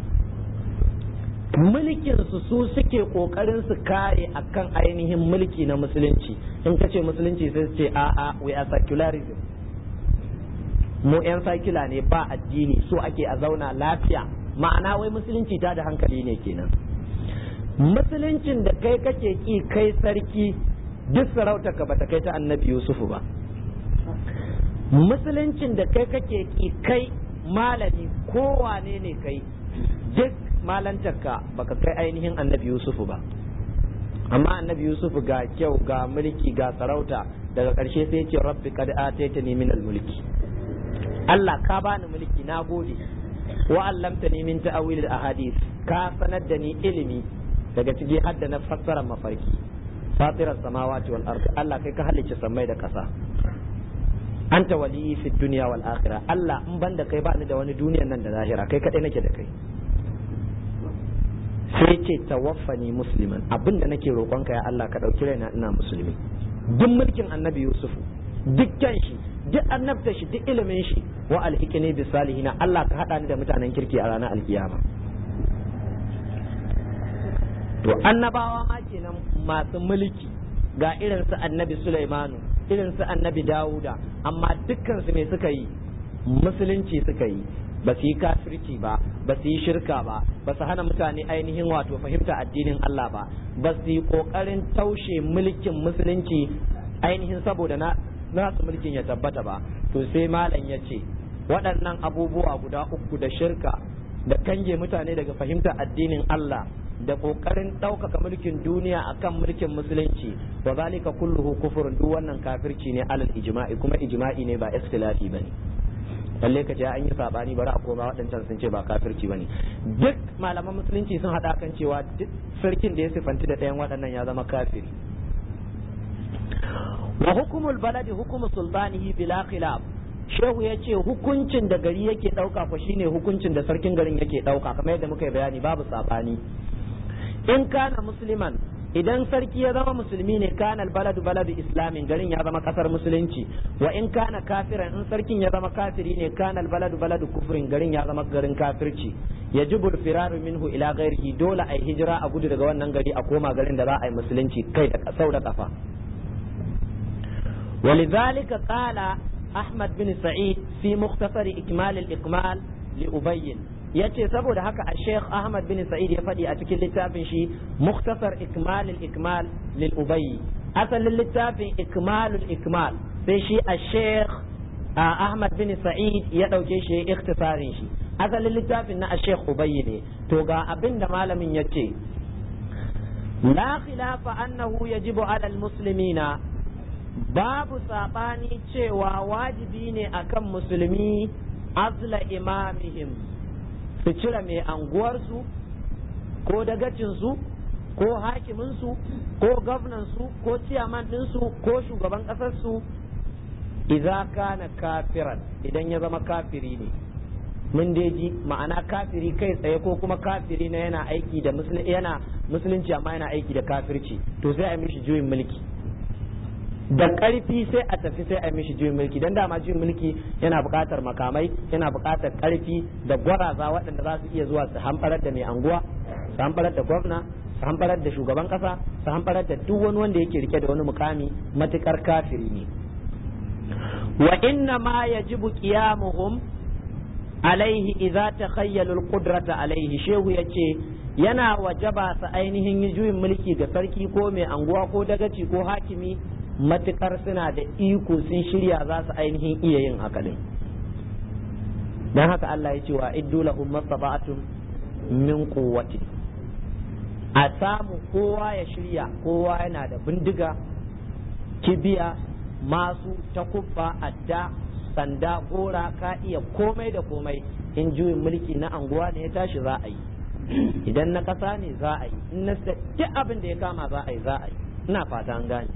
Mulkin su suke kokarin su kare akan ainihin mulki na musulunci. In ka ce musulunci sai su ce a'a, we are secularism, mu yan sakila ne, ba addini, so ake a zauna lafiya. Ma'ana wai musulunci ta da hankali ne kenan. Musuluncin da kai kake ki kai sarki, duk sarauta ka bata kai ta annabi Yusufu ba. Musuluncin da kai kake ki kai malami, kowane ne kai, duk malantarka baka kai ainihin annabi Yusufu ba. Amma annabi Yusufu ga kyau, ga mulki, ga sarauta, daga ƙarshe sai ce rabbi qad ataitani min al-mulki, Allah ka bani mulki, na gode. Wa allamtani min ta'wil al-ahadith, ka sanar da ni ilimi, daga ciki hadda na fassara mafarki. Fatirar samawati wal ardi, Allah kai ka halicce sammai da ƙasa. Anta waliyyi fid dunya wal akhirah, Allah in banda kai ba ni da wani duniyan nan da lahira, kai kadai nake da kai. Sai ce tawaffani musliman, abinda nake roƙonka ya Allah ka dauki raina ina musulmi. Duk mulkin annabi Yusuf, dukkan shi, duk annabta shi, duk ilimin shi, wa alhiqni bis salihin, Allah ka hada ni da mutanen kirki a ranar alkiyama. To annabawa ma kenan masu mulki, ga irin su annabi Sulaimanu, irin su annabi Dawuda, amma dukkan su me suka yi? Musulunci suka yi, ba su yi kafirci ba su yi shirka ba su hana mutane ainihin wato fahimta addinin Allah ba su yi kokarin taushe mulkin musulunci ainihin saboda nasu mulkin ya tabbata ba. To sai malam ya ce waɗannan abubuwa guda uku, da shirka, da kange mutane daga fahimta addinin Allah, da kokarin ɗaukaka mulkin duniya akan mulkin musulunci, wa zalika kulluhu kufrun, duk wannan kafirci ne alal ijma'i, kuma ijma'i ne ba ikhtilafi bane. balle ka ce an yi sabani bari a koma waɗancan sun ce ba kafirci bane. Duk malaman musulunci sun haɗa kan cewa duk sarkin da ya sifanti da ɗayan waɗannan ya zama kafiri. Wa hukumul baladi hukumu sultanihi bila khilaf. Shehu ya ce hukuncin da gari yake ɗauka ko shine hukuncin da sarkin garin yake ɗauka, kamar yadda muka yi bayani babu sabani. In kana musliman, idan sarki ya zama musulmi ne, kana baladu baladu islamin, garin ya zama kasar musulunci. Wa in kana kafiran, in sarkin ya zama kafiri ne, kana baladu baladu kufrin, garin ya zama garin kafirci. Yajibu firaru minhu ila ghairihi, dole ai hijira a gudu daga wannan gari a koma garin da za a yi musulunci kai da sau da kafa. ولذلك قال أحمد بن سعيد في مختصر إكمال الإكمال لأبين. yace saboda haka a Sheikh Ahmad bin Sa'id ya faɗi a cikin littafin shi Mukhtasar Ikmal al-Ikmal lil Ubay, asalin littafin Ikmal al-Ikmal, sai shi a Sheikh Ahmad bin Sa'id ya dauke shi ikhtisarin shi, asalin littafin na Sheikh Ubay ne. To ga abin da malamin yace, la khilafa annahu yajibu ala al-muslimina, babu sabani cewa wajibi ne akan musulmi azla imamihim, su cire mai anguwarsu ko dagacinsu ko hakiminsu ko gwamnansu ko ciyaman ɗinsu ko shugaban ƙasarsu, idza kana kafiran, idan ya zama kafiri ne. Mun ji ma'ana kafiri kai tsaye ko kuma kafiri na yana aiki da musulunci amma yana aiki da kafirci, to sai a mishi juyin mulki da ƙarfi, sai a tafi sai a mishi juyin mulki, dan dama juyin mulki yana buƙatar makamai, yana buƙatar ƙarfi da gwaraza waɗanda za su iya zuwa su hamɓarar da mai anguwa, su hamɓarar da gwamna, su hamɓarar da shugaban ƙasa, su hamɓarar da duk wani wanda yake rike da wani mukami matuƙar kafiri ne. Wa inna ma yajibu qiyamuhum alaihi idza takhayyalu al-qudrata alaihi. Shehu yace yana wajaba sa ainihin yi juyin mulki ga sarki ko mai anguwa ko dagaci ko hakimi matukar suna da iko sun shirya za su ainihin iya yin haka din. Dan haka Allah ya ce wa iddu lahum mastata'atun min quwwati, a samu kowa ya shirya, kowa yana da bindiga, kibiya, masu, takubba, adda, sanda, gora, ka iya komai da komai. In juyin mulki na anguwa ne ya tashi za a yi, idan na kasa ne za a yi, in na duk abin da ya kama za a yi. Ina fata an gane.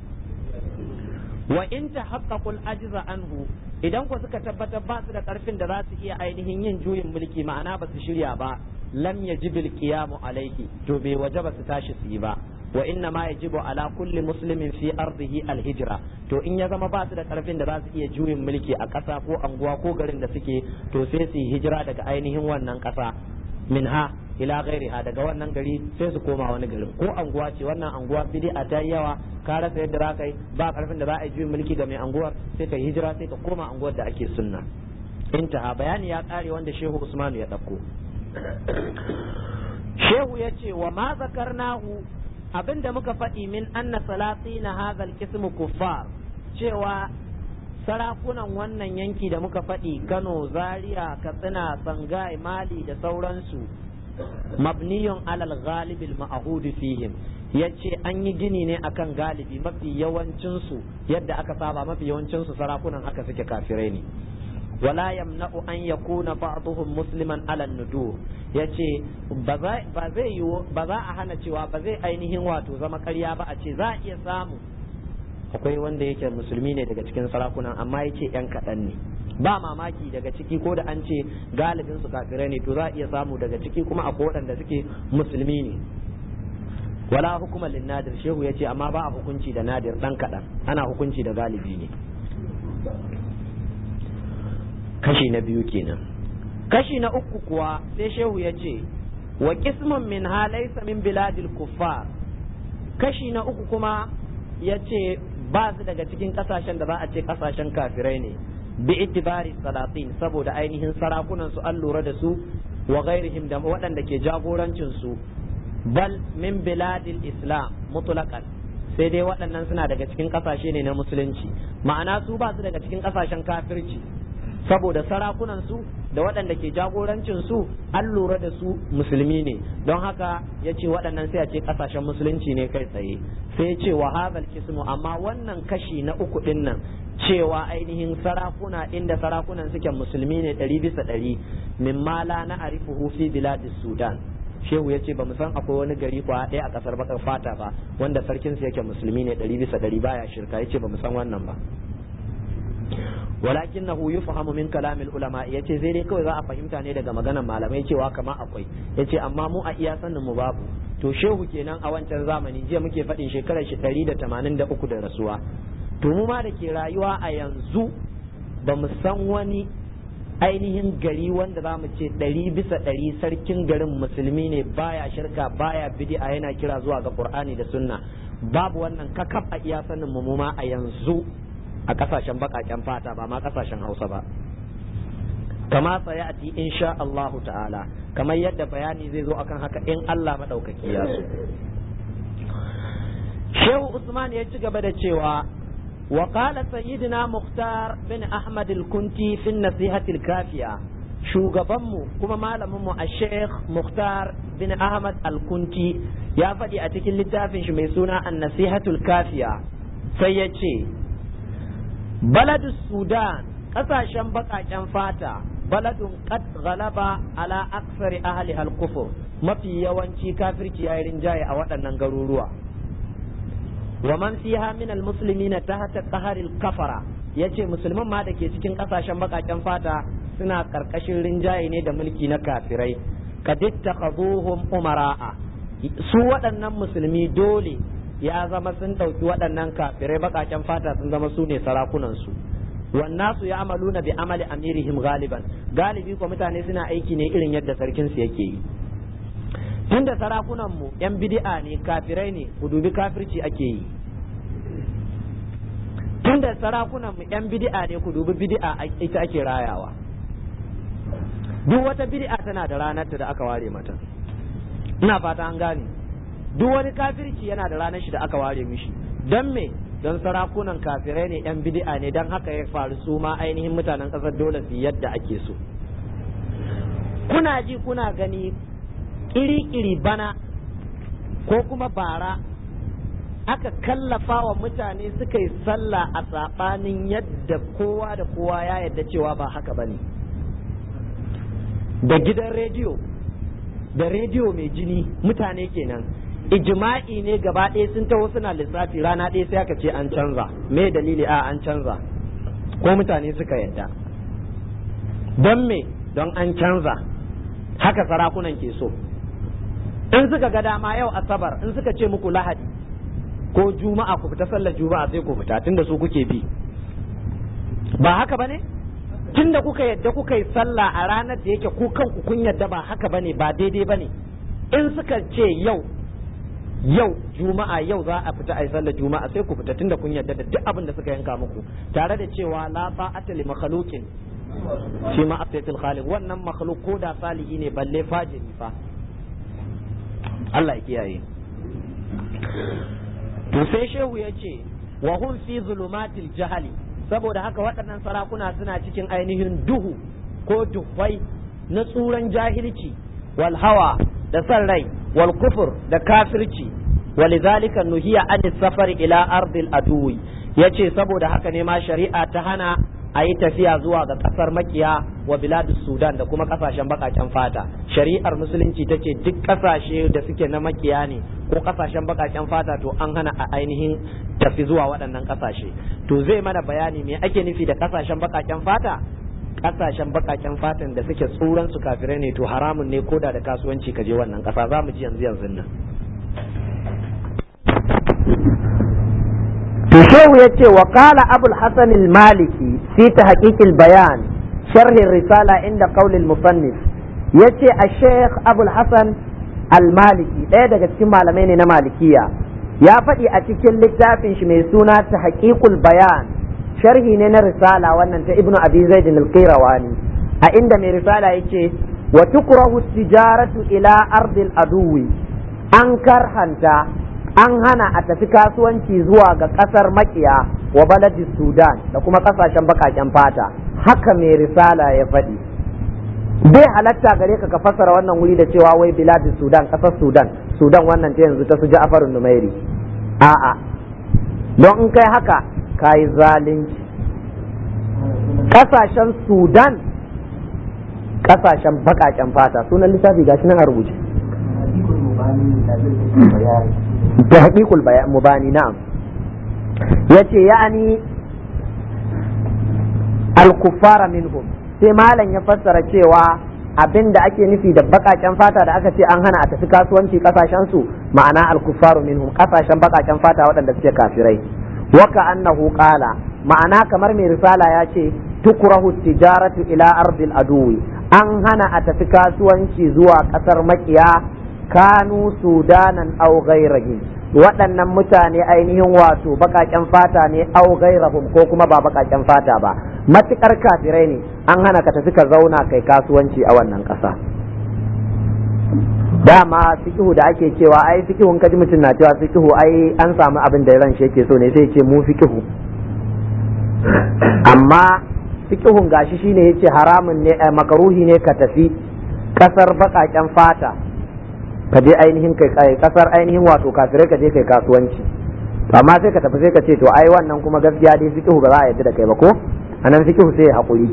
Wa in tahaqqaqul ajza anhu, idan ku suka tabbatar ba su da karfin da za su iya ainihin yin juyin mulki, ma'ana ba su shirya ba, lam yajibil qiyamu alayhi, to bai wajaba su tashi su yi ba. Wa inna ma yajibu ala kulli muslimin fi ardihi alhijra, to in ya zama ba su da karfin da za su iya juyin mulki a ƙasa ko anguwa ko garin da suke, to sai su yi hijira daga ainihin wannan ƙasa, minha ila ghairiha, daga wannan gari sai su koma wani garin. Ko anguwa ce, wannan anguwa bid'a ta yi yawa, ka rasa yadda za ka yi, ba karfin da za a yi juyin mulki ga mai anguwar, sai ka hijira sai ka koma anguwar da ake sunna. Intaha, bayani ya kare wanda Shehu Usmanu ya ɗauko. Shehu ya ce wa ma zakarnahu, abinda muka faɗi min anna salatina hadha al-qismu kuffar, cewa sarakunan wannan yanki da muka faɗi, Kano, Zaria, Katsina, Sangai, Mali da sauransu, mabniyun alal ghalibil ma'hud fihim, yace an yi gini ne akan galibi, mafi yawancin su yadda aka saba, mafi yawancin su sarakunan haka suke kafirai ne. wala yamna'u an yakuna ba'dhum musliman ala nudur, yace ba za a hana cewa ba zai ainihin wato zama ƙarya ba a ce za a iya samu akwai wanda yake musulmi ne daga cikin sarakunan, amma yace yan kaɗan ne, ba mamaki daga ciki ko da an ce galibin su kafirai ne, to za a iya samu daga ciki kuma akwai waɗanda suke musulmi ne. Wala hukuma lin nadir, shehu yace amma ba a hukunci da nadir dan kaɗan, ana hukunci da galibi ne. Kashi na biyu kenan. Kashi na uku kuwa sai shehu yace wa qismun min laysa min biladil kuffar. Kashi na uku kuma yace ba su daga cikin kasashen da za a ce kasashen kafirai ne bi itibari salatin saboda ainihin sarakunan su an lura da su wa ghairihim da waɗanda ke jagorancin su bal min biladil islam mutlaqan sai dai waɗannan suna daga cikin kasashe ne na musulunci ma'ana su ba su daga cikin kasashen kafirci saboda sarakunan su da waɗanda ke jagorancin su an lura da su musulmi ne don haka ya ce waɗannan sai a ce ƙasashen musulunci ne kai tsaye sai ya ce wa hazal kismu amma wannan kashi na uku ɗin nan cewa ainihin sarakuna inda sarakunan suke musulmi ne 100% min mala na arifuhu fi biladis sudan shehu ya ce ba mu san akwai wani gari kwa ɗaya a ƙasar bakar fata ba wanda sarkinsa yake musulmi ne 100% baya shirka ya ce ba mu san wannan ba walakinahu yufhamu min kalamil ulama yace sai dai kawai za a fahimta ne daga maganar malamai cewa kama akwai yace amma mu a iya sanin mu babu to shehu kenan a wancan zamani jiya muke faɗin shekarar shi 183 da rasuwa to mu ma da ke rayuwa a yanzu ba mu san wani ainihin gari wanda za mu ce 100% sarkin garin musulmi ne baya shirka baya bid'a yana kira zuwa ga Qur'ani da sunna babu wannan kakaf a iya sanin mu ma a yanzu a kasashen bakaken fata ba ma kasashen Hausa ba kama sayati insha Allahu ta'ala kamar yadda bayani zai zo akan haka in Allah madaukaki ya so Shehu Usman ya ci gaba da cewa wa qala sayyidina Mukhtar bin Ahmad al-Kunti fi an-nasihati al-kafiya shugabanmu kuma malaminmu a Sheikh Mukhtar bin Ahmad al-Kunti ya faɗi a cikin littafin shi mai suna an-nasihatu al-kafiya sai ya ce baladu Sudan ƙasashen baƙaƙen fata baladun qad ghalaba ala aksari ahli al-kufur mafi yawanci kafirci ya rinjaye a waɗannan garuruwa wa man fiha min al-muslimina tahta qahar al-kafara yace musulman ma da ke cikin ƙasashen baƙaƙen fata suna ƙarƙashin rinjaye ne da mulki na kafirai kadittaqaduhum umara'a su waɗannan musulmi dole ya zama sun ɗauki waɗannan kafirai baƙaƙen fata sun zama su ne sarakunansu wannan su ya amalu na bi amali amirihim galiban galibi ko mutane suna aiki ne irin yadda sarkinsu yake yi tunda sarakunanmu yan bid'a ne kafirai ne ku dubi kafirci ake yi tunda sarakunanmu yan bid'a ne ku dubi bid'a ita ake rayawa duk wata bid'a tana da ranarta da aka ware mata ina fata an gane duk wani kafirci yana da ranar shi da aka ware mishi don me don sarakunan kafirai ne yan bid'a ne don haka ya faru su ma ainihin mutanen kasar dole su yadda ake so kuna ji kuna gani kiri-kiri bana ko kuma bara aka kallafa wa mutane suka yi sallah a saɓanin yadda kowa da kowa ya yadda cewa ba haka bane da gidan rediyo da rediyo mai jini mutane kenan ijma'i ne gaba ɗaya sun taho suna lissafi rana ɗaya sai aka ce an canza me dalili a an canza ko mutane suka yadda don me don an canza haka sarakunan ke so in suka ga dama yau asabar in suka ce muku lahadi ko juma'a ku fita sallar juma'a sai ku fita tunda su kuke bi ba haka bane tunda kuka yadda kuka yi sallah a ranar da yake ku kanku kun yadda ba haka bane ba daidai bane in suka ce yau juma'a yau za a fita a yi sallar juma'a sai ku fita tunda kun yarda da duk abin da suka yanka muku tare da cewa la ta'ata li makhluqin shi ma asiyatul khaliq wannan makhluq ko da salihi ne balle fajiri fa Allah ya kiyaye to sai shehu ya ce wa hum fi zulumatil jahali saboda haka waɗannan sarakuna suna cikin ainihin duhu ko duhwai na tsuran jahilci wal hawa da san rai wal kufur da kafirci walidhalika nuhiya an safar ila ardil aduwi yace saboda haka ne ma shari'a ta hana a yi tafiya zuwa ga kasar makiya wa biladus sudan da kuma kasashen bakaken fata shari'ar musulunci ta ce duk kasashe da suke na makiya ne ko kasashen bakaken fata to an hana a ainihin tafi zuwa waɗannan kasashe to zai mana bayani me ake nufi da kasashen bakaken fata kasashen bakaken fatan da suke tsuran su kafirai ne to haramun ne koda da kasuwanci ka je wannan kasa za mu ji yanzu nan to shehu ya ce wa qala abul hasan al-maliki fi tahqiq al-bayan sharh risala inda qawl al-musannif yace a sheikh abul hasan al-maliki ɗaya daga cikin malamai ne na malikiya ya faɗi a cikin littafin shi mai suna Tahqiqul Bayan, sharhi ne na risala wannan ta Ibn Abi Zaid al-Qayrawani, a inda mai risala yace wa tukrahu tijaratu ila ardil aduwi, an karhanta an hana a tafi kasuwanci zuwa ga kasar makiya wa baladis Sudan da kuma kasashen bakaken fata, haka mai risala ya faɗi. Bai halatta gare ka fassara wannan wuri da cewa wai biladis Sudan, kasar Sudan wannan ta yanzu ta su Ja'farun Numairi, a'a, don in kai haka kayi zalunci. Kasashen Sudan kasashen bakaken fata, sunan littafi gashi nan a rubuce, tahqiqul bayan mubani, na'am, yace ya'ani al-kuffara minhum, sai malam ya fassara cewa abinda ake nufi da bakaken fata da aka ce an hana a tafi kasuwanci kasashen su, ma'ana al-kuffaru minhum, kasashen bakaken fata waɗanda suke kafirai. Waka annahu qala, ma'ana kamar mai risala ya ce tukrahu tijaratu ila ardil aduwi, an hana a tafi kasuwanci zuwa kasar makiya, kanu sudanan aw ghayrihim, waɗannan mutane ainihin wato bakaken fata ne aw ghayrahum ko kuma ba bakaken fata ba, matukar kafirai ne an hana ka tafi ka zauna kai kasuwanci a wannan ƙasa. Dama fikihu da ake cewa ai fikihun kaji mutum na cewa fikihu ai an samu abin da ran shi yake so ne sai ce mu fikihu, amma fikihun gashi shine yace haramun ne makaruhi ne ka tafi kasar bakaken fata ka je ainihin kai kasar ainihin wato kafirai ka je kai kasuwanci, amma sai ka tafi sai ka ce to ai wannan kuma gaskiya dai fikihu ba za a yarda da kai ba, ko anan fikihu sai ya haƙuri.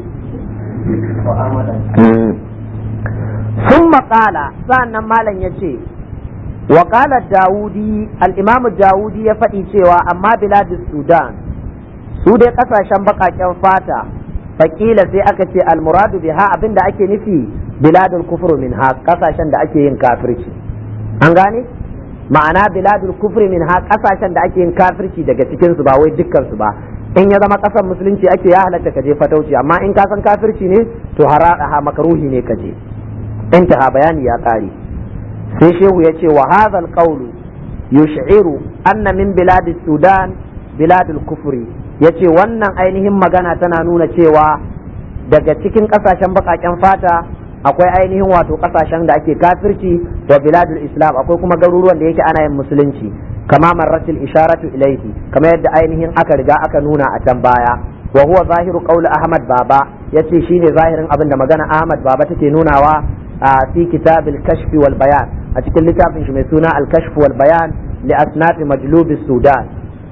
sun maƙala sa'annan malam ya ce wa ƙala dawudi, al'imamu dawudi ya faɗi cewa amma biladis Sudan su dai ƙasashen baƙaƙen fata, faƙila sai aka ce almuradu biha abin da ake nufi biladul kufru minha, ƙasashen da ake yin kafirci, an gane, ma'ana biladul kufri minha, ƙasashen da ake yin kafirci daga cikinsu ba wai dukkansu ba. In ya zama ƙasar musulunci ake ya halatta ka je fatauci, amma in ka san kafirci ne to makaruhi ne ka je. Intaha, bayani ya ƙare. Sai shehu ya ce wa hadhal qawlu yush'iru anna min biladis Sudan biladul kufri, yace wannan ainihin magana tana nuna cewa daga cikin ƙasashen baƙaƙen fata akwai ainihin wato ƙasashen da ake kafirci, wa biladul Islam akwai kuma garuruwan da yake ana yin musulunci, kama marratil isharatu ilaihi, kama yadda ainihin aka riga aka nuna a can baya. Wa huwa zahiru qawli Ahmad Baba, yace shine zahirin abin da magana Ahmad Baba take nunawa a fi kitabil kashfi wal bayan, a cikin littafin shi mai suna al kashf wal bayan li asnaf majlub Sudan.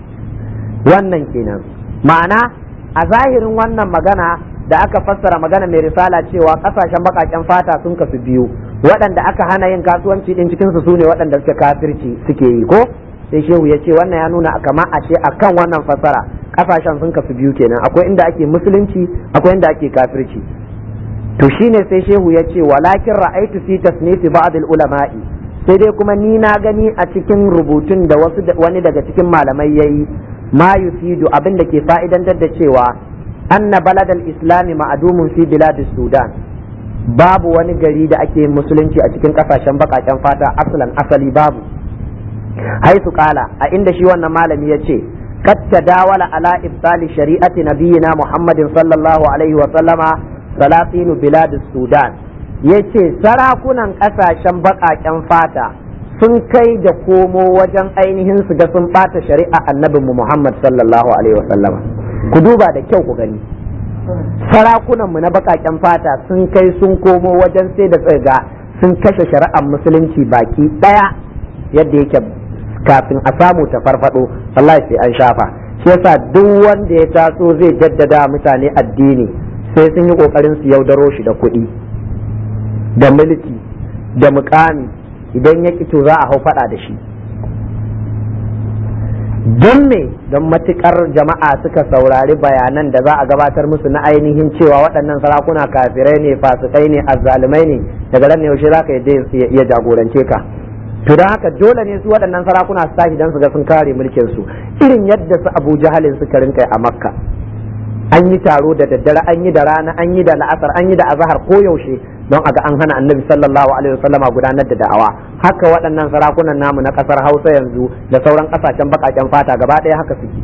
Wannan kenan ma'ana a zahirin wannan magana da aka fassara magana mai risala cewa kasashen bakaken fata sun kasu biyu, waɗanda aka hana yin kasuwanci din cikin su sune waɗanda suke kafirci suke yi, ko sai shehu ya ce wannan ya nuna kama a ce akan wannan fassara kasashen sun kasu biyu kenan, akwai inda ake musulunci akwai inda ake kafirci. To shine sai shehu ya ce walakin ra'aitu fi tasnifi ba'd al-ulama'i, sai dai kuma ni na gani a cikin rubutun da wani daga cikin malamai yayi ma yufidu abin da ke fa'idantar da cewa anna balad al-islami ma'dumun fi biladis Sudan, babu wani gari da ake yin musulunci a cikin kasashen bakaken fata asali babu. Haisu kala, a inda shi wannan malami ya ce kad tadawala ala ibtali shari'ati nabiyina Muhammadin sallallahu alaihi wa sallama salatinu biladis Sudan, yace sarakunan kasashen bakaken fata sun kai da komo wajen ainihin su ga sun bata shari'a annabinmu Muhammad sallallahu alaihi wa sallama. Ku duba da kyau ku gani, sarakunanmu na bakaken fata sun kai sun komo wajen sai da tsirga sun kashe shari'ar musulunci baki daya yadda yake kafin a samu ta farfado, wallahi sai an shafa. Shi yasa duk wanda ya taso zai jaddada mutane addini sai sun yi kokarin su yaudaro shi da kuɗi da mulki da mukami, idan ya to za a hau fada da shi. Don me? Don matukar jama'a suka saurari bayanan da za a gabatar musu na ainihin cewa waɗannan sarakuna kafirai ne, fasikai ne, azzalumai ne, daga nan ne yaushe za ka ya jagorance ka. To don haka dole ne su waɗannan sarakuna su tashi don su ga sun kare mulkin su, irin yadda su Abu Jahalin suka rinka a Makka. An yi taro da daddare, an yi da rana, an yi da la'asar, an yi da azahar, ko yaushe don aga an hana annabi sallallahu alaihi wasallama gudanar da da'awa. Haka waɗannan sarakunan namu na ƙasar Hausa yanzu da sauran ƙasashen baƙaƙen fata gaba ɗaya haka suke.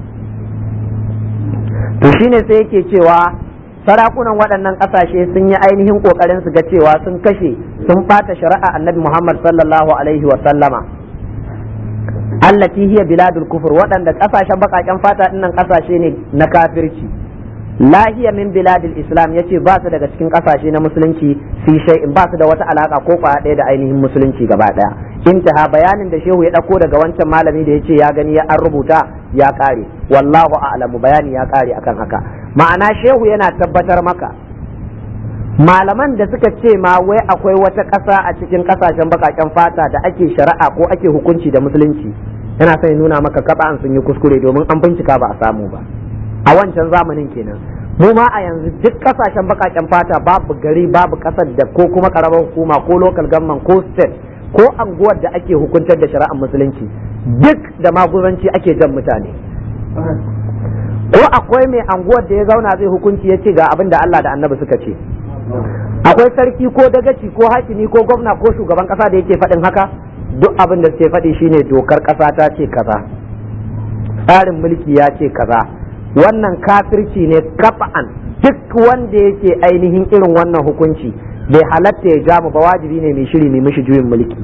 To shine sai yake cewa sarakunan waɗannan ƙasashe sun yi ainihin ƙoƙarin su ga cewa sun kashe sun ɓata shari'a annabi Muhammad sallallahu alaihi wasallama allati hiya biladul kufur, waɗanda ƙasashen baƙaƙen fata ɗinnan ƙasashe ne na kafirci. La hiya min biladil islam, yace ba su daga cikin ƙasashe na musulunci fi shay'in, ba su da wata alaka ko kwaya ɗaya da ainihin musulunci gaba ɗaya. Intaha bayanin da shehu ya ɗauko daga wancan malami da yace ya gani an rubuta ya ƙare, wallahu a'lamu, bayani ya ƙare akan haka. Ma'ana shehu yana tabbatar maka malaman da suka ce ma wai akwai wata ƙasa a cikin ƙasashen baƙaƙen fata da ake shari'a ko ake hukunci da musulunci, yana son nuna maka kaɓa'an sun yi kuskure domin an bincika ba a samu ba a wancan zamanin kenan. Mu ma a yanzu duk ƙasashen baƙaƙen fata babu gari babu ƙasar da ko kuma ƙaramar hukuma ko local government ko state ko anguwar da ake hukuntar da shari'ar musulunci, duk da maguzanci ake jan mutane. Ko akwai mai anguwar da ya zauna zai hukunci ya ce ga abin da Allah da annabi suka ce? Akwai sarki ko dagaci ko hakimi ko gwamna ko shugaban kasa da yake faɗin haka? Duk abin da suke faɗi shine dokar kasa ta ce kaza, tsarin mulki ya ce kaza. Wannan kafirci ne kafa'an. Duk wanda yake ainihin irin wannan hukunci bai halatta ya jamu ba, wajibi ne mai shiri mai mishi juyin mulki.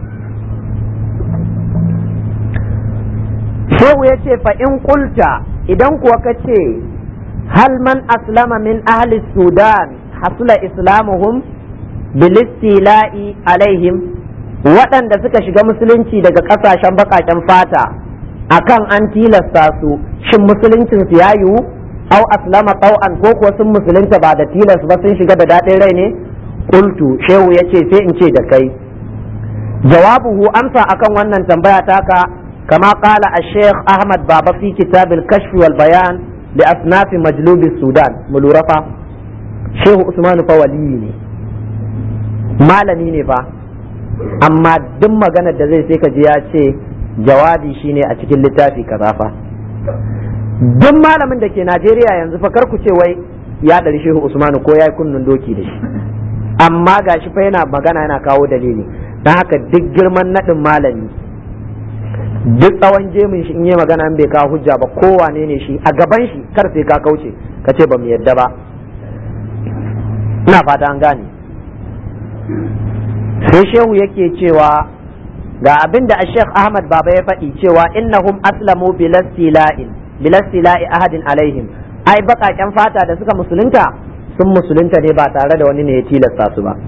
Shehu ya ce fa in kulta, idan kuwa ka ce hal man aslama min ahli sudan hasula islamuhum bilistila'i alaihim, waɗanda suka shiga musulunci daga ƙasashen baƙaƙen fata akan an tilasta su, shin musuluncin su ya yiwu? Au aslama tau'an, ko kuwa sun musulunta ba da tilas ba, sun shiga da daɗin rai ne? Qultu, shehu yace sai in ce da kai jawabuhu, amsa akan wannan tambaya taka kama qala ash-shaykh Ahmad Baba fi kitab al-kashf wal bayan li asnaf majlub sudan. Mulurafa shehu Usman fa waliyi ne, malami ne fa, amma duk maganar da zai sai ka ji ya ce jawabi shine a cikin littafi kaza fa. Duk malamin da ke Najeriya yanzu fa kar ku ce wai ya dari shehu Usman ko ya yi kunnun doki da shi, amma gashi fa yana magana yana kawo dalili. Dan haka duk girman nadin malami, duk tsawon jemin shi in yi magana in bai kawo hujja ba, kowane ne shi a gaban shi kar sai ka kauce ka ce ba mu yadda ba. Ina fata an gane. Sai shehu yake cewa ga abin da Sheikh Ahmad Baba ya faɗi cewa innahum aslamu bilastila'i ahadin alaihim, ai baƙaƙen fata da suka musulunta sun musulunta ne ba tare da wani ne ya tilasta su ba,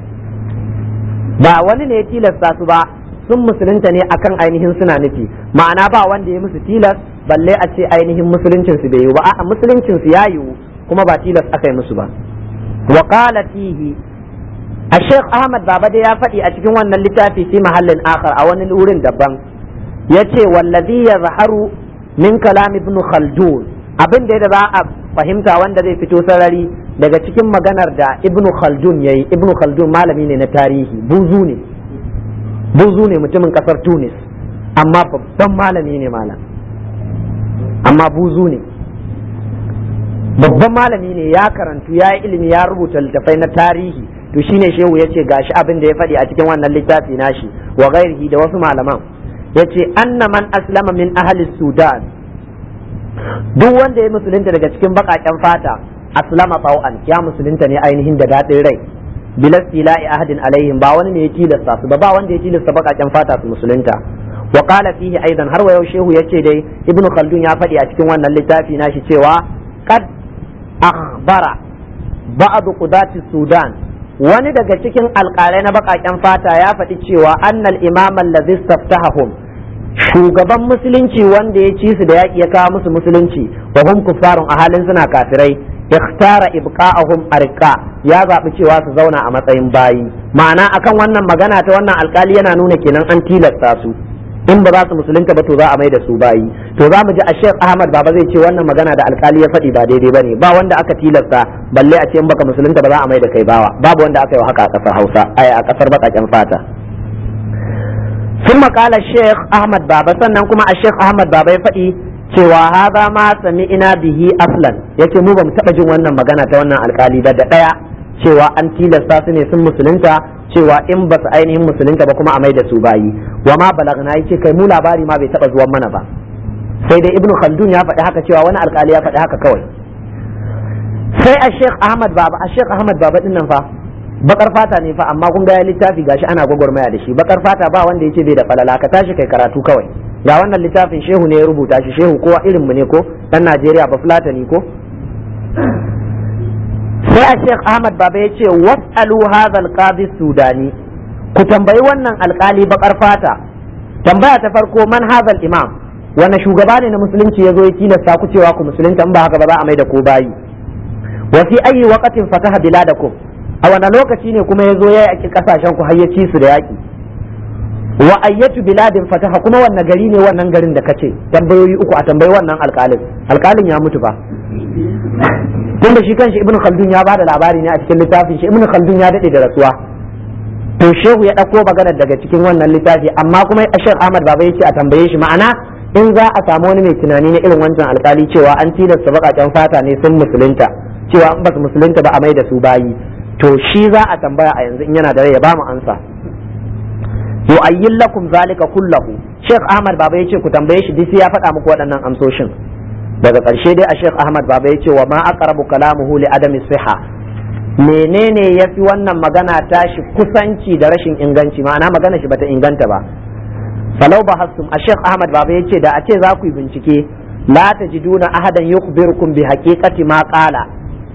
ba wani ne ya tilasta su ba, sun musulunta ne akan ainihin suna nufi. Ma'ana ba wanda ya musu tilas balle a ce ainihin musuluncin su bai yiwu ba, a'a musuluncin su ya yiwu kuma ba tilas aka yi musu ba. Wa qala fihi, Sheikh Ahmad Baba dai ya faɗi a cikin wannan littafi fi mahallin akhar, a wani wurin daban, yace wallazi yazharu min kalam ibn Khaldun, abin da za a fahimta wanda zai fito sarari daga cikin maganar da ibn Khaldun yayi. Ibn Khaldun malami ne na tarihi, buzu ne mutumin kasar Tunis, amma babban malami ne malam, amma buzu ne, babban malami ne, ya karantu ya yi ilimi, ya rubuta littafai na tarihi. To shine shehu yace gashi abin da ya faɗi a cikin wannan littafi nashi wa ghairihi da wasu malaman, yace anna man aslama min ahli sudan, duk wanda ya musulunta daga cikin baƙaƙen fata, aslama tau'an, ya musulunta ne ainihin da daɗin rai, bilastila'i ahadin alaihim, ba wani ne ya tilasta su ba wanda ya tilasta baƙaƙen fata su musulunta. Wa qala fihi aidan, har wa yau shehu yace dai ibnu khaldun ya faɗi a cikin wannan littafi nashi cewa qad akhbara ba'd qudati sudan, wani daga cikin alƙalai na baƙaƙen fata ya faɗi cewa annal imam allazi istaftahum, shugaban musulunci wanda ya ci su da yaƙi ya kawo musu musulunci, wa hum kuffarun, a halin suna kafirai, ikhtara ibqa'ahum arqa, ya zaɓi cewa su zauna a matsayin bayi. Ma'ana akan wannan magana ta wannan alƙali yana nuna kenan an tilasta su, in ba za su musulunta ba to za a mai da su bayi. To za mu ji a Sheikh Ahmad Baba zai ce wannan magana da alkali ya faɗi ba daidai bane, ba wanda aka tilasta balle a ce in baka musulunta ba za a mai da kai bawa, babu wanda aka yi haka a ƙasar Hausa, a ƙasar baƙaƙen fata. Sun maƙala Sheikh Ahmad Baba, sannan kuma a Sheikh Ahmad Baba ya faɗi cewa haza ma sami'ina bihi aslan, yace mu ba mu taɓa jin wannan magana ta wannan alkali ba da ɗaya, cewa an tilasta su ne sun musulunta, cewa in ba su ainihin musulunta ba kuma a mai da su bayi. wa ma balagna yace kai mu labari ma bai taba zuwan mana ba, sai dai ibnu khaldun ya faɗi haka, cewa wani alƙali ya faɗi haka kawai. sai a sheikh ahmad baba din nan fa bakar fata ne fa, amma kun ga ya littafi gashi ana gwagwarmaya da shi. bakar fata ba wanda yace bai da falala, ka tashi kai karatu kawai. ga wannan littafin shehu ne ya rubuta shi, shehu kowa irin mu ne ko dan Najeriya ba fulatani ko. sai a sheikh ahmad baba ya ce was'alu hadha al-qadi sudani, ku tambayi wannan alkali bakar fata. tambaya ta farko, man hadha al-imam, wannan shugaba ne na musulunci ya zo ya tilasta ku cewa ku musulunta, in ba haka ba za a mai da ku bayi. wa fi ayi waqatin fataha biladakum, a wannan lokaci ne kuma ya zo ya yaki kasashen ku har ya ci su da yaki. wa ayyatu biladin fataha, kuma wannan gari ne wannan garin da kace. tambayoyi uku a tambayi wannan alkalin ya mutu fa. tunda shi kanshi ibnu khaldun ya bada labari ne a cikin littafin shi, ibnu khaldun ya dade da rasuwa, to shehu ya dauko maganar daga cikin wannan littafi, amma kuma Sheikh Ahmad Baba yace a tambaye shi. ma'ana in za a samu wani mai tunani na irin wancan alkali cewa an tilasta bakaken fata ne sun musulunta, cewa in ba su musulunta ba a mai da su bayi, to shi za a tambaya a yanzu in yana da rai ya ba mu ansa. yu'ayyin lakum zalika kullahu, Sheikh Ahmad Baba yace ku tambaye shi, duk ya faɗa muku waɗannan amsoshin. daga ƙarshe dai a Sheikh Ahmad Baba yace wa ma aqrabu kalamuhu li adami siha, menene yafi wannan magana tashi kusanci da rashin inganci, ma'ana magana shi bata inganta ba. falau bahastum, a Sheikh Ahmad Baba yace da a ce za ku yi bincike, la tajiduna ahadan yukhbirukum bi haqiqati ma qala.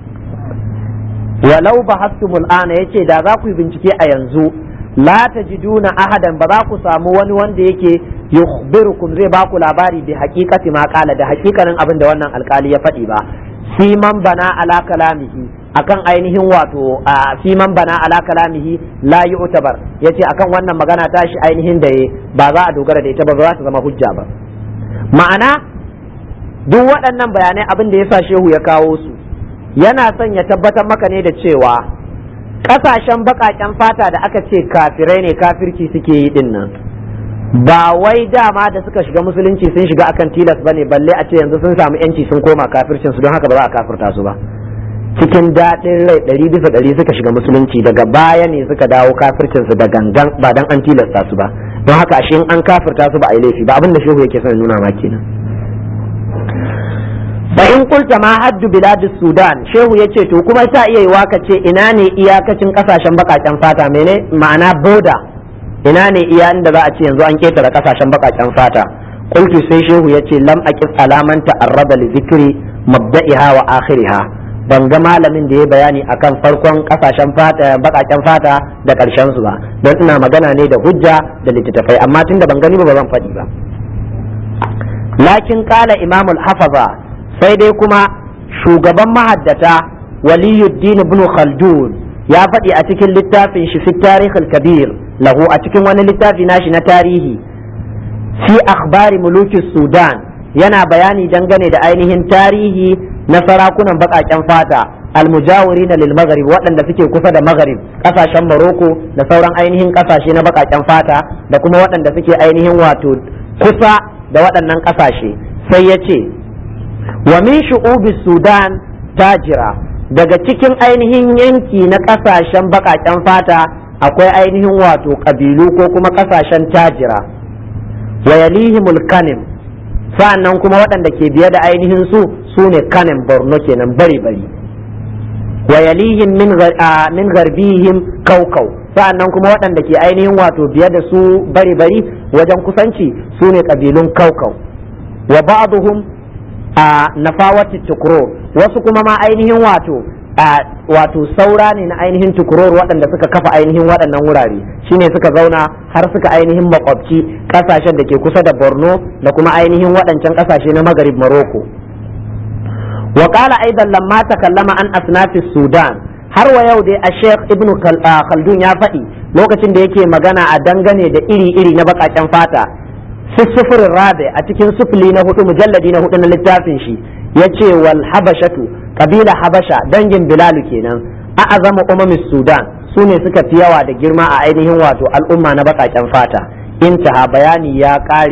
walau bahastumul ana, yace da za ku yi bincike a yanzu, la tajiduna ahadan, ba za ku samu wani wanda yake yukhbirukum zai ba ku labari bi haqiqati ma qala, da haƙiƙanin abin da wannan alƙali ya faɗi ba. fi man bana ala kalamihi, akan ainihin wato fi man bana ala kalamihi la yu'tabar, yace akan wannan magana tashi ainihin da ba za a dogara da ita ba, za ta zama hujja ba. ma'ana duk waɗannan bayanai abin da yasa shehu ya kawo su, yana son ya tabbatar maka ne da cewa kasashen bakaken fata da aka ce kafirai ne, kafirci suke yi din nan, ba wai dama da suka shiga musulunci sun shiga akan tilas bane, balle a ce yanzu sun samu yanci sun koma kafircin su, don haka ba za a kafirta su ba. cikin daɗin rai 100% suka shiga musulunci, daga baya ne suka dawo kafircin su da gangan, ba dan an tilasta su ba. don haka ashe in an kafirta su ba a yi laifi ba, abin da shehu yake son nuna ma kenan. fa in qulta ma haddu biladus sudan, shehu yace to kuma sa iya yi waka ce ina ne iyakacin kasashen bakaken fata, mene ma'ana boda, ina ne iya inda za a ce yanzu an ketare kasashen bakaken fata. qultu, sai shehu yace lam aqif alaman ta'arrada li zikri mabda'iha wa akhiriha, ban ga malamin da ya bayani akan farkon kasashen fata bakaken fata da karshen su ba, don ina magana ne da hujja da littattafai, amma tunda ban gani ba zan faɗi ba. lakin qala imamul hafaza, sai dai kuma shugaban mahaddata waliyuddin ibn khaldun ya faɗi a cikin littafin shi fi tarihul kabir lahu, a cikin wani littafi nashi na tarihi, fi akhbari muluki sudan, yana bayani dangane da ainihin tarihi na sarakunan baƙaƙen fata almujawirina lil maghrib, waɗanda suke kusa da maghrib, ƙasashen Morocco da sauran ainihin ƙasashe na baƙaƙen fata, da kuma waɗanda suke ainihin wato kusa da waɗannan ƙasashe. sai ya ce wa min shu'ubi sudan tajira, daga cikin ainihin yanki na kasashen bakaken fata akwai ainihin wato kabilu ko kuma kasashen tajira. wa yalihimul kanim, sa'annan kuma waɗanda ke biye da ainihin su ne kanim, borno kenan, bari bari. wa yalihim min garbihim kaukau, sa'annan kuma waɗanda ke ainihin wato biye da su bari bari wajen kusanci su ne kabilun kaukau. wa ba'duhum a nafawati tukuror, wasu kuma ma ainihin wato saura ne na ainihin tukuror waɗanda suka kafa ainihin waɗannan wurare, shine suka zauna har suka ainihin makwabci ƙasashen da ke kusa da Borno da kuma ainihin waɗancan ƙasashe na Maghrib Morocco. wa qala aidan lamma takallama an asnafi Sudan, har wa yau dai a Sheikh Ibn Khaldun ya faɗi lokacin da yake magana a dangane da iri-iri na baƙaƙen fata, fi sufurin rabe a cikin sufuli na 4 mujalladi na 4 na littafin shi, yace wal habashatu, kabila habasha dangin bilalu kenan, a azama umamis sudan, su ne suka fi yawa da girma a ainihin wato al'umma na baƙaƙen fata. intaha, bayani ya ƙare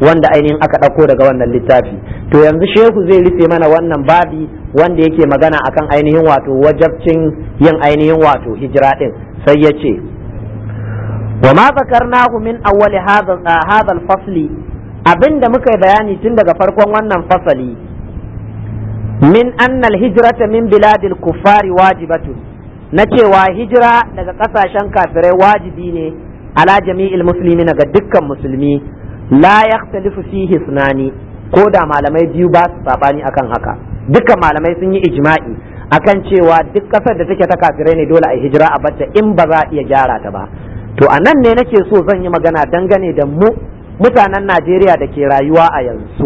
wanda ainihin aka ɗauko daga wannan littafi. To yanzu shehu zai rufe mana wannan babi wanda yake magana akan ainihin wato wajabcin yin ainihin wato hijira din, sai ya ce wa ma zakarnahu min awwali hadha al-fasli, abinda muka yi bayani tun daga farkon wannan fasali, min anna al-hijrata min biladil kuffari wajibatun, na cewa hijira daga kasashen kafirai wajibi ne ala jami'il muslimin ga dukkan musulmi, la yakhtalifu fihi sunani, ko da malamai biyu ba su sabani akan haka, dukkan malamai sun yi ijma'i akan cewa duk kasar da take ta kafirai ne dole a hijira a batta in ba za a iya gyara ta ba. To a nan ne nake so zan yi magana dangane da mutanen Najeriya da ke rayuwa a yanzu.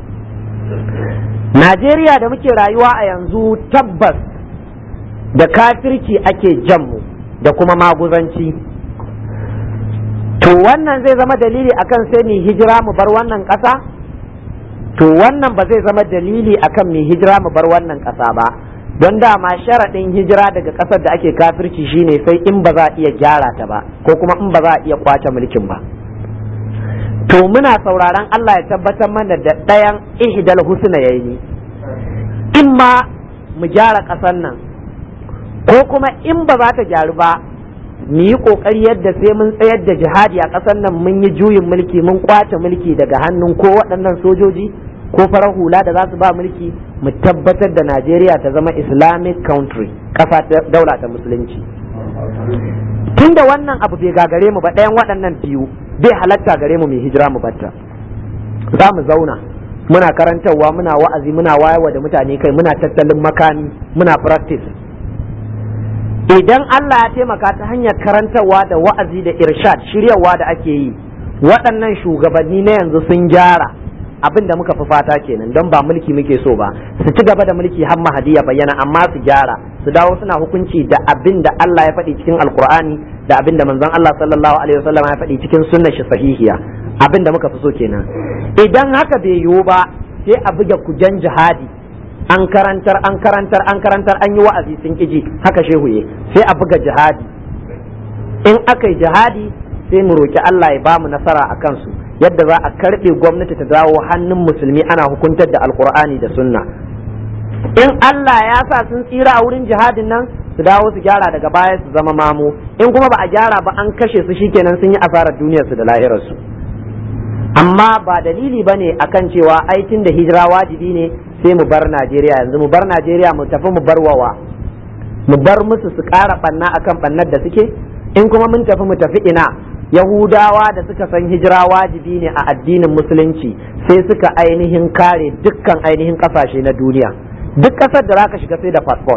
Najeriya da muke rayuwa a yanzu tabbas da kafirci ake janmu da kuma maguzanci. To wannan zai zama dalili akan sai mu hijira mu bar wannan ƙasa? To wannan ba zai zama dalili akan mu hijira mu bar wannan ƙasa ba, don dama sharaɗin hijira daga ƙasar da ake kafirci shine sai in ba za a iya gyara ta ba ko kuma in ba za a iya kwace mulkin ba. To muna sauraron Allah ya tabbatar mana da ɗayan ihdal husna yayi, in ma mu gyara ƙasar nan ko kuma in ba za ta gyaru ba mu yi ƙoƙari yadda sai mun tsayar da jihadi a ƙasar nan, mun yi juyin mulki, mun kwace mulki daga hannun ko waɗannan sojoji ko farar hula da za su ba mulki, mu tabbatar da Najeriya ta zama Islamic country, ƙasa daula ta musulunci. Tunda wannan abu bai gagare mu ba, ɗayan waɗannan biyu bai halatta gare mu mai hijira mu batta. Za mu zauna muna karantarwa, muna wa'azi, muna wayarwa da mutane kai, muna tattalin makami, muna practice. Idan Allah ya taimaka ta hanyar karantarwa da wa'azi da irshad, shiryawa da ake yi, waɗannan shugabanni na yanzu sun gyara, abin da muka fi fata kenan, don ba mulki muke so ba, su ci gaba da mulki har mahadi ya bayyana, amma su gyara, su dawo suna hukunci da abin da Allah ya faɗi cikin alkur'ani da abin da manzon Allah sallallahu alaihi wasallam ya faɗi cikin sunnar shi sahihiya, abin da muka fi so kenan. Idan haka bai yiwu ba, sai a buga kujan jihadi, an karantar an yi wa'azi sun kiji, haka shehu ye, sai a buga jihadi. In aka yi jihadi sai mu roki Allah ya bamu nasara a kansu, yadda za a karɓe gwamnati ta dawo hannun musulmi ana hukuntar da alkur'ani da sunna. In Allah ya sa sun tsira a wurin jihadin nan, su dawo su gyara daga baya su zama mamu, in kuma ba a gyara ba an kashe su shikenan sun yi asarar duniyarsu da lahirarsu. Amma ba dalili ba ne akan cewa aikin da hijira wajibi ne sai mu bar Najeriya yanzu, mu bar Najeriya mu tafi mu bar wawa, mu bar musu su ƙara ɓanna akan ɓannar da suke. In kuma mun tafi mu tafi ina? Yahudawa da suka san hijira wajibi ne a addinin musulunci sai suka ainihin kare dukkan ainihin kasashe na duniya. Duk kasar da zaka shiga sai da passport.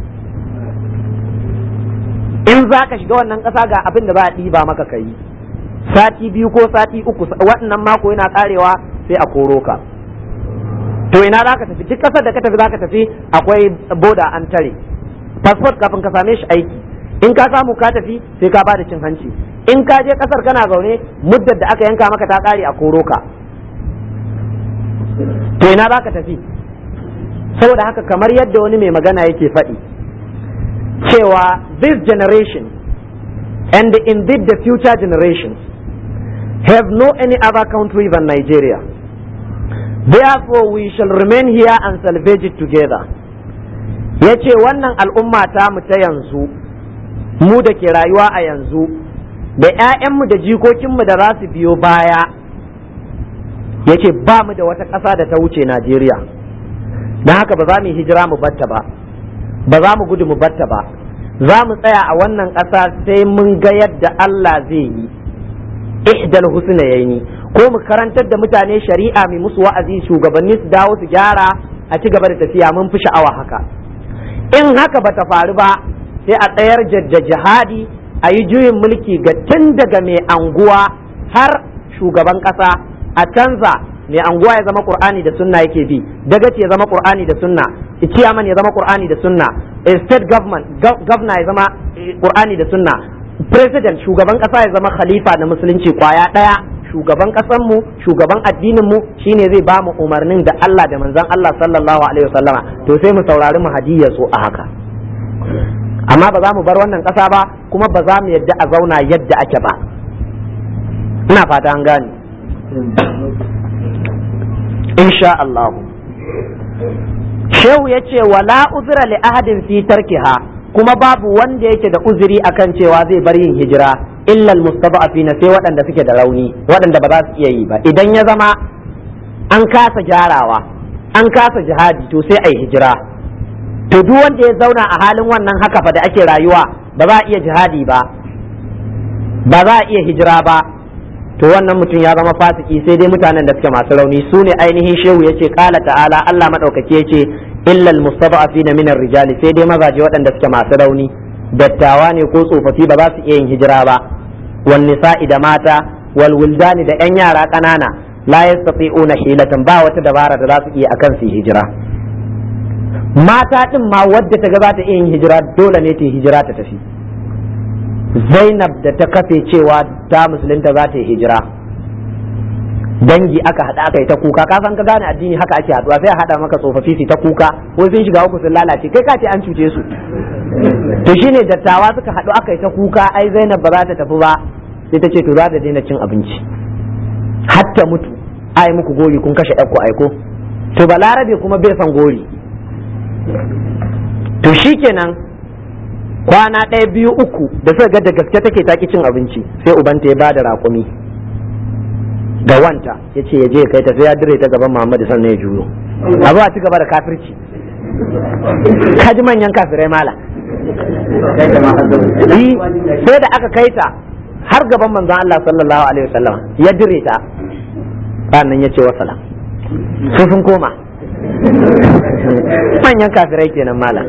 In zaka shiga wannan kasa ga abin da za a ɗiba maka kai, sati biyu ko sati uku, wannan mako yana karewa sai a koro ka. To ina zaka tafi? Duk kasar da ka tafi zaka tafi akwai boda an tare passport kafin ka same shi aiki. In ka samu ka tafi sai ka bada cin hanci. In ka je kasar kana zaune muddar da aka yanka maka ta kare a koro ka. To ina za ka tafi? Saboda haka kamar yadda wani mai magana yake faɗi cewa this generation and indeed the future generations have no any other country than Nigeria. Therefore we shall remain here and salvage it together. Yace wannan al'umma ta mu ta yanzu, mu da ke rayuwa a yanzu, da 'ya'yanmu da jikokinmu da za su biyo baya, yace ba mu da wata ƙasa da ta wuce Najeriya, don haka ba za mu hijira mu batta ba, ba za mu gudu mu batta ba, za mu tsaya a wannan ƙasa sai mun ga yadda Allah zai yi ihdal husnayaini, ko mu karantar da mutane shari'a mai musu wa'azi, shugabanni su dawo su gyara, a ci gaba da tafiya, mun fi sha'awa haka. In haka bata faru ba sai a tsayar da jihadi, a yi juyin mulki ga tun daga mai anguwa har shugaban ƙasa, a canza mai anguwa ya zama Qur'ani da sunna yake bi, dagaci ya zama Qur'ani da sunna, chairman ya zama Qur'ani da sunna, state governor ya zama Qur'ani da sunna, president shugaban ƙasa ya zama khalifa na musulunci kwaya ɗaya. Shugaban ƙasanmu, shugaban addininmu shine zai ba mu umarnin da Allah da manzon Allah sallallahu alaihi wasallama, to sai mu saurari mu hadiyya so a haka. Amma ba za mu bar wannan ƙasa ba, kuma ba za mu yadda a zauna yadda ake ba. Ina fata an gane. insha Allah. Shehu ya ce wala uzra li ahadin fi tarkiha, kuma babu wanda yake da uzuri akan cewa zai bar yin hijira illa almustada'afina, sai waɗanda suke da rauni, waɗanda ba za su iya yi ba. Idan ya zama an kasa gyarawa, an kasa jihadi, to sai ai hijira. To duk wanda ya zauna a halin wannan haka fa da ake rayuwa, ba za a iya jihadi ba, ba za a iya hijira ba, to wannan mutum ya zama fasiki. Sai dai mutanen da suke masu rauni su ne ainihin shehu yace qala ta'ala, Allah madaukake yace illa almustada'afina min ar-rijali, sai dai mazaje waɗanda suke masu rauni, dattawa ne ko tsofaffi ba za su iya yin hijira ba, wan nisa'i da mata, wal wuldani da yan yara ƙanana, la yastati'una hilatan, ba wata dabara da za su iya akan su hijira. Mata din ma wadda ta ga za ta iya yin hijira dole ne ta yi hijira ta tafi. Zainab da ta kafe cewa ta musulunta za ta yi hijira, dangi aka haɗa aka yi ta kuka. Ka san ka gane addini haka ake haɗuwa, sai a haɗa maka tsofaffi su ta kuka, ko sun shiga uku sun lalace, kai ka ce an cuce su. To shine dattawa suka haɗu aka yi ta kuka, ai Zainab ba za ta tafi ba, sai ta ce to za ta daina cin abinci hatta mutu, ai muku gori kun kashe ɗanku aiko. To balarabe kuma bai san gori. To shikenan kwana ɗaya biyu uku da suka ga da gaske take taki cin abinci, sai ubanta ya bada raƙumi ga wanta, ya ce ya je kai ta, sai ya dire ta gaban Muhammadu sannan ya juyo. A zuwa ci gaba da kafirci, kaji manyan kafirai mala. Sai da aka kai ta har gaban manzon Allah sallallahu alaihi wasallam, ya dire ta, sannan ya ce wasala, su sun koma. Manyan kafirai kenan mala.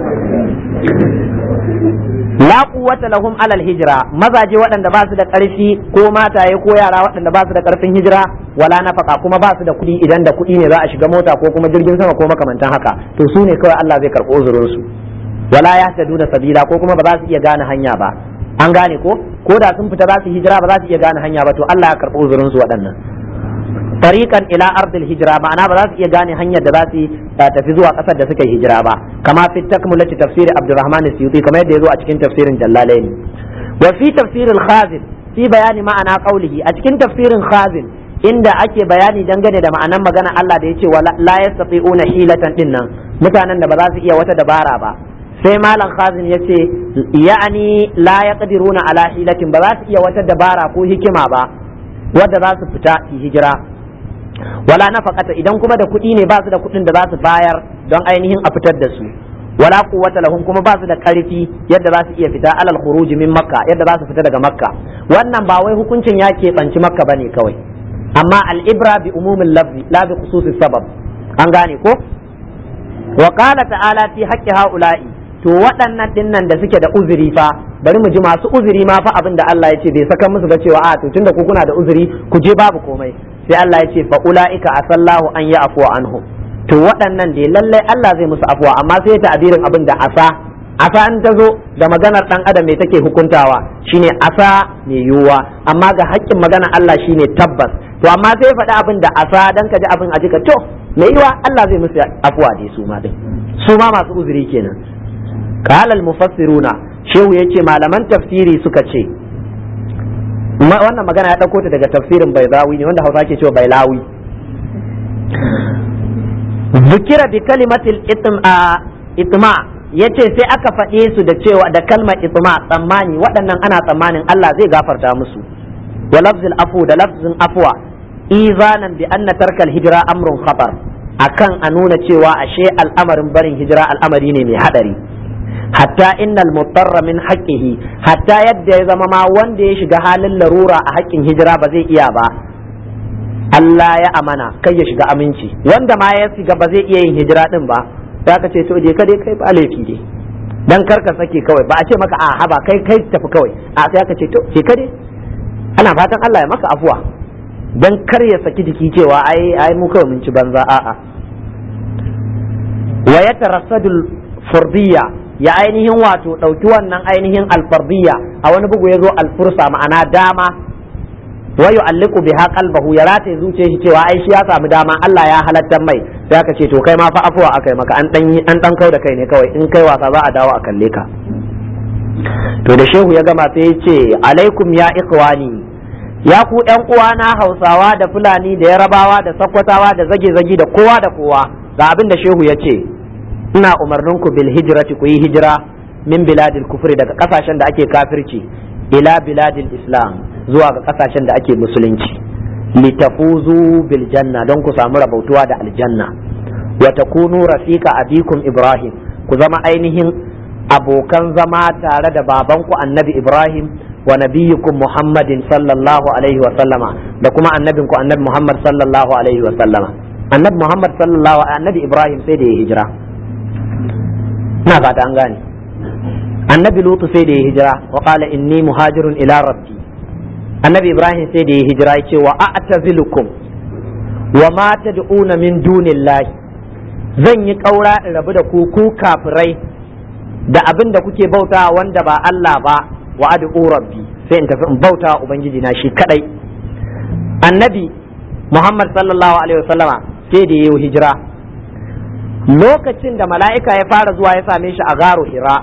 La quwwata lahum alal hijra, mazaje waɗanda ba su da ƙarfi ko mataye ko yara waɗanda ba su da ƙarfin hijira, wala nafaka, kuma ba su da kuɗi, idan da kuɗi ne za a shiga mota ko kuma jirgin sama ko makamantan haka, to su ne kawai Allah zai karɓo uzurin su. Wala yahtaduna sabila, ko kuma ba za su iya gane hanya ba. An gane ko da sun fita za su hijira ba za su iya gane hanya ba, to Allah ya karɓo uzurin su waɗannan. Tariqan ila ardil hijra, ma'ana ba za su iya gane hanyar da za su tafi zuwa ƙasar da suka yi hijira ba, kama fi takmulati tafsir Abdurrahman As-Suyuti, kamar yadda yazo a cikin tafsirin Jallalaini. Wa fi tafsir al-Khazin fi bayani ma'ana qawlihi, a cikin tafsirin Khazin inda ake bayani dangane da ma'anan magana Allah da yace la yastati'una hilatan dinnan, mutanen da ba za su iya wata dabara ba. Sai malam Khazin yace ya'ani la yaqdiruna ala hilatin, ba za su iya wata dabara ko hikima ba wadda za su fita hijira. Wala nafaqata, idan kuma da kuɗi ne ba su da kuɗin da za su bayar don ainihin a fitar da su. Wala quwwata lahum, kuma ba su da ƙarfi yadda za su iya fita alal khuruj min makka, yadda za su fita daga makka. Wannan ba wai hukuncin ya keɓanci makka bane kawai, amma al-ibra bi umumil lafzi la bi khususis sabab. An gane ko? Wa qala ta'ala fi haqqi haula'i, to waɗannan dinnan da suke da uzuri fa, bari mu ji masu uzuri ma fa abin da Allah ya ce bai saka musu ba cewa a to tunda ku kuna da uzuri ku je babu komai. Sai Allah ya ce fa ulaika asallahu an ya afwa anhu, to waɗannan dai lallai Allah zai musu afwa, amma sai ta'abirin abin da asa an ta zo da maganar dan adam me take hukuntawa shine asa mai yiwuwa, amma ga haƙƙin magana Allah shine tabbas. To amma sai faɗi abin da asa dan ka ji abin a jika, to mai yiwuwa Allah zai musu afwa dai su ma din, su ma masu uzuri kenan. Qala al-mufassiruna, shehu yace malaman tafsiri suka ce, wannan magana ya ɗauko ta daga tafsirin Baizawi ne, wanda Hausa ke cewa Bailawi. Zikira bi kalimatil itma, yace sai aka faɗe su da cewa da kalmar itma, tsammani, waɗannan ana tsammanin Allah zai gafarta musu. Wa lafzil afu, da lafzin afwa, izanan bi anna tarkal hijra amrun khatar, akan a nuna cewa ashe al'amarin barin hijira al'amari ne mai hadari. Hatta innal mutarra min haqqihi, hatta yadda ya zama ma wanda ya shiga halin larura a haƙƙin hijira ba zai iya ba, Allah ya amana kai ya shiga aminci. Wanda ma ya shiga ba zai iya yin hijira din ba, za ka ce to je ka dai kai ba laifi dai, dan kar ka sake kawai, ba a ce maka a haba kai tafi kawai, a sai ka ce to je ka dai, ana fatan Allah ya maka afuwa, dan kar ya saki jiki cewa ai mu kawai mun ci banza. A'a, wa yatarassadul fardiyya, ya ainihin wato ɗauki wannan ainihin alfardiyya, a wani bugu ya zo alfursa, ma'ana dama, wa yu'alliqu biha qalbahu, ya rataye zuciyar shi cewa ai shi ya samu dama, Allah ya halattar mai, sai aka ce to kai ma fa afuwa akai maka, an dan kau da kai ne kawai, in kai wasa za a dawo a kalle ka. To da shehu ya gama sai ya ce alaikum ya ikhwani, ya ku ƴan uwana Hausawa da Fulani da Yarabawa da Sakkwatawa da zage-zage da kowa da kowa, ga abin da shehu ya ce, ina umarninku bil hijrati, ku yi hijira min biladil kufri, daga kasashen da ake kafirci, ila biladil islam, zuwa ga kasashen da ake musulunci, litafuzu bil janna, don ku samu rabautuwa da aljanna, wa takunu rafiqa abikum Ibrahim, ku zama ainihin abokan zama tare da babanku annabi Ibrahim, wa nabiyyukum Muhammadin sallallahu alaihi wa sallama, da kuma annabinku annabi Muhammad sallallahu alaihi wa sallama. Annabi Muhammad annabi Ibrahim sai da ya hijira, ina fata an gane. Annabi Lutu sai da ya hijira, wa qala inni muhajirun ila rabbi. Annabi Ibrahim sai da ya hijira ya ce wa a'tazilukum wa ma tad'una min dunillahi, zan yi kaura in rabu da ku kafirai da abin da kuke bauta wanda ba Allah ba, wa ad'u rabbi, sai in tafi in bauta ubangiji na shi kadai. Annabi Muhammad sallallahu alaihi wasallama sai da ya hijira lokacin da mala'ika ya fara zuwa ya same shi a garu Hira,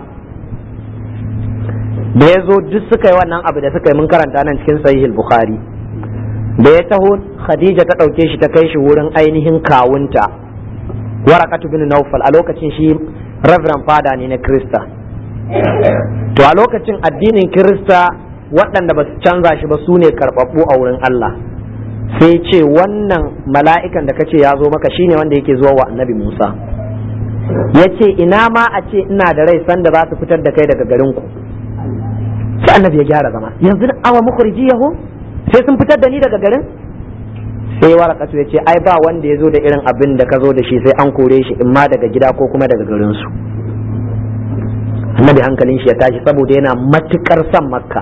da ya zo duk suka yi wannan abu da suka yi, mun karanta nan cikin sahihul Bukhari. Da ya taho Khadija ta ɗauke shi ta kai shi wurin ainihin kawunta Waraqatu bin Nawfal, a lokacin shi Reverend Fada ne na Kirista. To a lokacin addinin Kirista waɗanda ba su canza shi ba su ne karɓaɓɓu a wurin Allah. Sai ce wannan mala'ikan da kace ya zo maka shine wanda yake zuwa wa annabi Musa. Ya ce ina ma a ce ina da rai sanda za su fitar da kai daga garin ku. Sai annabi ya gyara zama, yanzu awa mukhrijiyahu, sai sun fitar da ni daga garin. Sai Waraqatu ya ce ai ba wanda ya zo da irin abin da ka zo da shi sai an kore shi in ma daga gida ko kuma daga garin su. Annabi hankalin shi ya tashi saboda yana matukar son Makka.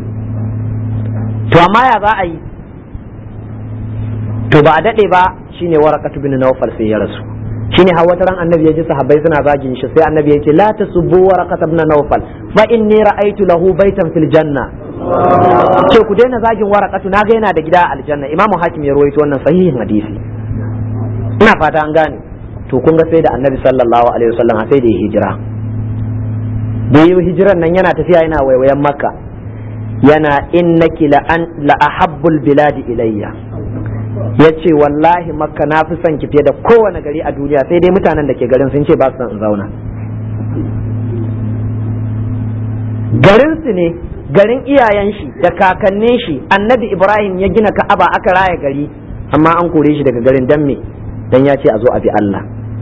To amma ya za a yi? To ba a daɗe ba shine Waraqatu bin Nawfal sai ya rasu. Shine har wata ran annabi ya ji sahabbai suna zagin shi, sai annabi ya ce la tasubbu Waraqata bin Nawfal fa inni ra'aytu lahu baitan fil janna. Ce ku daina zagin Waraqatu, naga yana da gida a aljanna. Imamu Hakim ya rawaito wannan sahihin hadisi. Ina fata an gane. To kun ga sai da annabi sallallahu alaihi wasallam sai da ya hijira. Da yi hijiran nan yana tafiya yana waiwayen Makka, yana innaki la ahabbul biladi ilayya. Ya ce wallahi Makka na fi son ki fiye da kowane gari a duniya, sai dai mutanen da ke garin sun ce ba su son in zauna. Garinsu ne, garin iyayen shi da kakannin shi, annabi Ibrahim ya gina Ka'aba aka raya gari, amma an kore shi daga garin dan me? Dan ya ce a zo a bi Allah.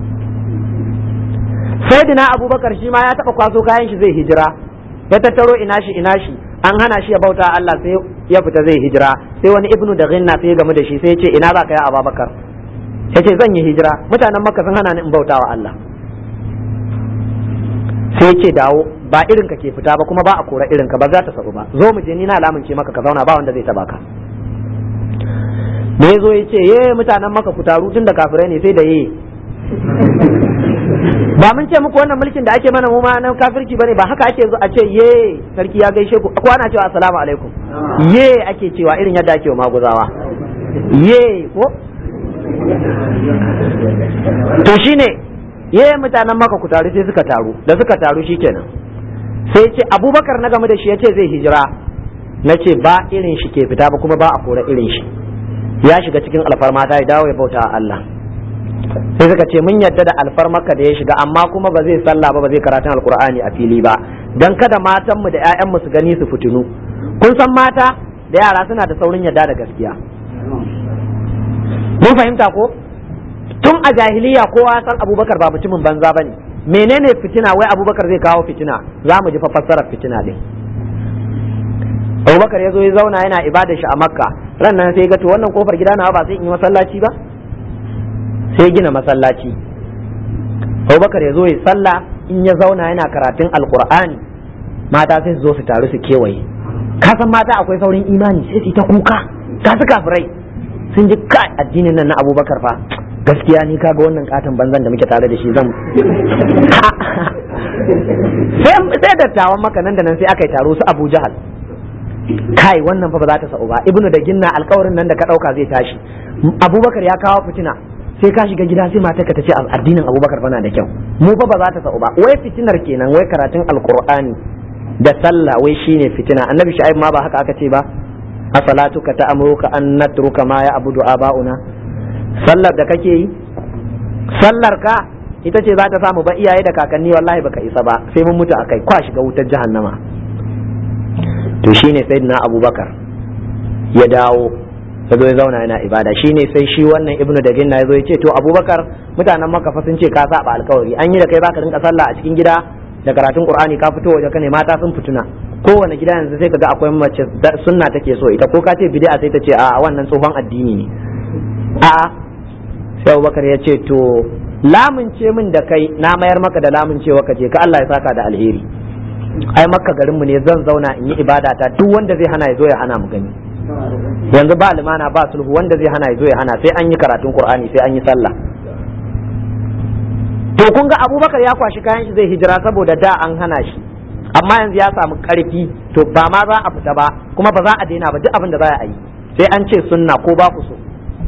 Sayyidina Abubakar shi ma ya taba kwaso kayan shi zai hijira, ya tattaro ina shi an hana shi ya bauta Allah sai ya fita zai hijira, sai wani ibnu da ghinna sai ya gamu da shi sai ya ce ina za ka yi Abubakar? Ya ce zan yi hijira, mutanen Makka sun hana ni in bauta wa Allah. Sai ya ce dawo, ba irin ka ke fita ba kuma ba a kora irin ka, ba za ta sabu ba, zo mu je ni na lamunce maka ka zauna ba wanda zai taba ka. Da ya zo ya ce ye mutanen Makka ku taru tun da kafirai ne sai da ye. Ba mun ce muku wannan mulkin da ake mana mu ma nan kafirci bane, ba haka ake zo a ce ye sarki ya gaishe ku, ko ana cewa assalamu alaikum, ye ake cewa irin yadda ake wa maguzawa ye ko. To shine ye mutanen Makka ku taru sai suka taru, da suka taru shikenan sai ce Abubakar na game da shi yace zai hijira, nace ba irin shi ke fita ba kuma ba a kora irin shi, ya shiga cikin alfarma ta ya dawo ya bauta a Allah. Sai suka ce mun yadda da alfarmaka da ya shiga, amma kuma ba zai sallah ba zai karatun alkur'ani a fili ba, dan kada matanmu da 'ya'yanmu su gani su fitinu. Kun san mata da yara suna da saurin yadda da gaskiya, mun fahimta ko? Tun a jahiliya kowa san Abubakar ba mutumin banza bane. Menene fitina? Wai Abubakar zai kawo fitina, za mu ji fa fassarar fitina din. Abubakar ya zo ya zauna yana ibadar shi a Makka, ran nan sai ga to wannan kofar gida na ba sai in yi masallaci ba, sai gina masallaci. Abubakar ya zo ya sallah, in ya zauna yana karatun alkur'ani, mata sai su zo su taru su kewaye. Ka san mata akwai saurin imani, sai su ta kuka, ka su kafirai sun ji kai addinin nan na Abubakar fa gaskiya ni kaga wannan katon banzan da muke tare da shi zan sai dattawan Makka nan da nan sai aka yi taro su Abu Jahal, kai wannan fa ba za ta sa'u ba, ibnu da ginna alƙawarin nan da ka ɗauka zai tashi, Abubakar ya kawo fitina, sai ka shiga gida sai matarka ta ce addinin Abubakar bana da kyau, mu fa ba za ta sa'u ba. Wai fitinar kenan, wai karatun alkur'ani da sallah wai shine fitina. Annabi Shu'aib ma ba haka aka ce ba, asalatuka ta'muruka an natruka ma ya'budu aba'una, sallar da kake yi, sallar ka ita ce za ta samu ba iyaye da kakanni wallahi baka isa ba sai mun mutu akai, kwa shiga wutar jahannama. To shine sayyidina Abubakar ya dawo ya zo ya zauna yana ibada, shine sai shi wannan Ibnu Daginna ya zo ya ce to Abubakar, mutanen Makka fa sun ce ka saba alkawari, an yi da kai zaka rinka sallah a cikin gida da karatun Qur'ani, ka fito waje kane mata sun fituna, kowane gida yanzu sai kaga akwai mace sunna take so ita, ko ka ce bid'a sai ta ce a wannan tsohon addini ne. A'a, sai Abubakar ya ce to lamunce min da kai na mayar maka da lamuncewa ka je ka, Allah ya saka da alheri. Ai Makka garinmu ne, zan zauna in yi ibada ta, duk wanda zai hana ya zo ya hana mu gani. Yanzu ba limana ba sulhu, wanda zai hana ya zo ya hana, sai an yi karatun Qur'ani sai an yi sallah. To kun ga Abubakar ya kwashi kayan shi zai hijira saboda da an hana shi, amma yanzu ya samu karfi, to ba ma za a fita ba kuma ba za a daina ba, duk abin da za a yi sai an ce sunna ko ba ku so.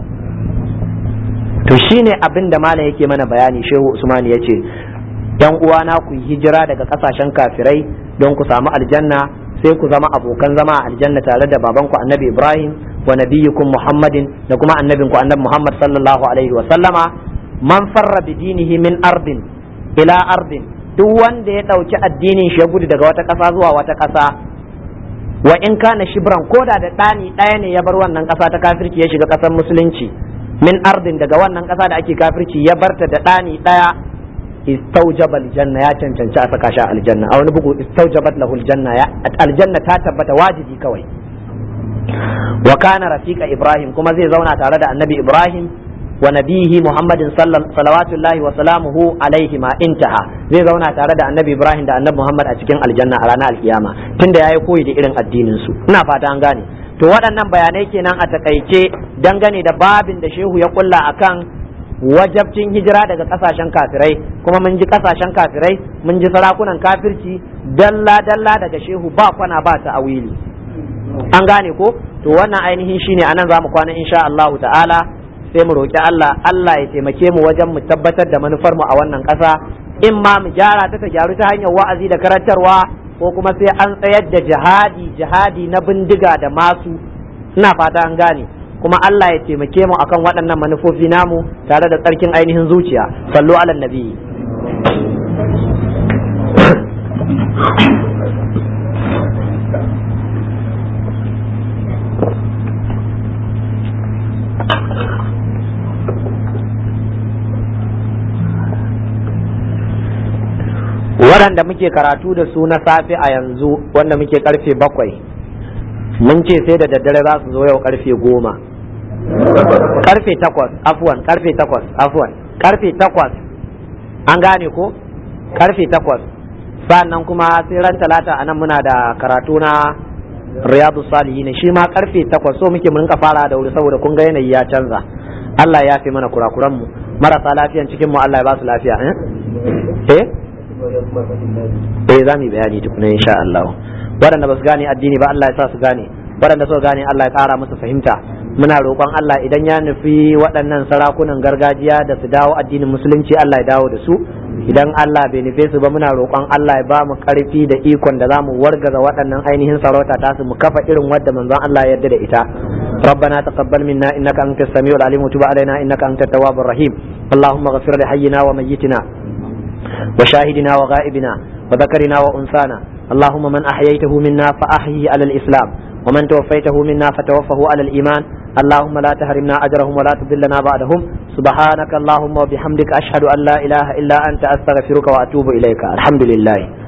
To shine abin da malam yake mana bayani, Shehu Usman ya ce yan uwana ku yi hijira daga kasashen kafirai don ku samu aljanna, sai ku zama abokan zama a aljanna tare da babanku Annabi Ibrahim wa nabiyyukum Muhammadin, da kuma annabinku Annabi Muhammad sallallahu alaihi wa sallama. Man farra bi dinihi min ardin ila ardin, duk wanda ya dauki addinin shi ya gudu daga wata kasa zuwa wata kasa, wa in kana shibran, koda da dani daya ne ya bar wannan kasa ta kafirci ya shiga kasar musulunci, min ardin daga wannan kasa da ake kafirci ya barta da dani daya, istawjaba aljanna, ya cancanci a saka shi aljanna. A wani bugu istawjabat lahu aljanna, ya aljanna ta tabbata wajibi kawai. Wa kana rafiqa Ibrahim, kuma zai zauna tare da Annabi Ibrahim wa nabihi Muhammadin salawatullahi wa salamuhu alaihi ma intaha, zai zauna tare da Annabi Ibrahim da Annabi Muhammad a cikin aljanna a ranar alkiyama, tunda yayi koyi da irin addinin su. Ina fata an gane. To waɗannan bayanai kenan a takaice dangane da babin da shehu ya kulla akan wajabcin hijira daga kasashen kafirai, kuma mun ji kasashen kafirai, mun ji sarakunan kafirci dalla dalla daga shehu, ba kwana ba ta awili. An gane ko? To wannan ainihin shine anan zamu kwana insha Allah ta'ala, sai mu roki Allah ya taimake mu wajen mu tabbatar da manufar mu a wannan ƙasa, in ma mu gyara ta gyaru ta hanyar wa'azi da karantarwa, ko kuma sai an tsayar da jihadi na bindiga da masu. Ina fata an gane. Kuma Allah ya taimake mu akan waɗannan manufofi namu tare da tsarkin ainihin zuciya. Sallu ala nabi. Waɗanda muke karatu da su na safe a yanzu, wanda muke karfe 7, mun ce sai da daddare za su zo yau karfe 10, karfe 8 afwan, karfe 8 an gane ko, karfe 8. Sannan kuma sai ran talata anan muna da karatu na Riyadu Salihin, shi ma karfe 8, so muke mun rinka fara da wuri saboda kun ga yanayi ya canza. Allah ya fi mana kurakuran mu, marasa lafiyan cikin mu Allah ya ba su lafiya. Za mu yi bayani tukuna insha Allah. Waɗanda ba su gane addini ba Allah ya sa su gane, waɗanda suka gane Allah ya ƙara musu fahimta. Muna roƙon Allah idan ya nufi waɗannan sarakunan gargajiya da su dawo addinin musulunci, Allah ya dawo da su. Idan Allah bai nufe su ba, muna roƙon Allah ya ba mu ƙarfi da ikon da za mu wargaza waɗannan ainihin sarauta ta su, mu kafa irin wadda manzon Allah ya yarda da ita. ربنا تقبل منا إنك أنت السميع العليم وتب علينا إنك أنت التواب الرحيم. اللهم اغفر لحينا وميتنا وشاهدنا وغائبنا وذكرنا وأنثانا. اللهم من أحييته منا فأحيه على الإسلام، ومن توفيته منا فتوفه على الإيمان. اللهم لا تحرمنا أجرهم ولا تضلنا بعدهم. سبحانك اللهم وبحمدك أشهد أن لا إله إلا أنت أستغفرك وأتوب إليك. الحمد لله.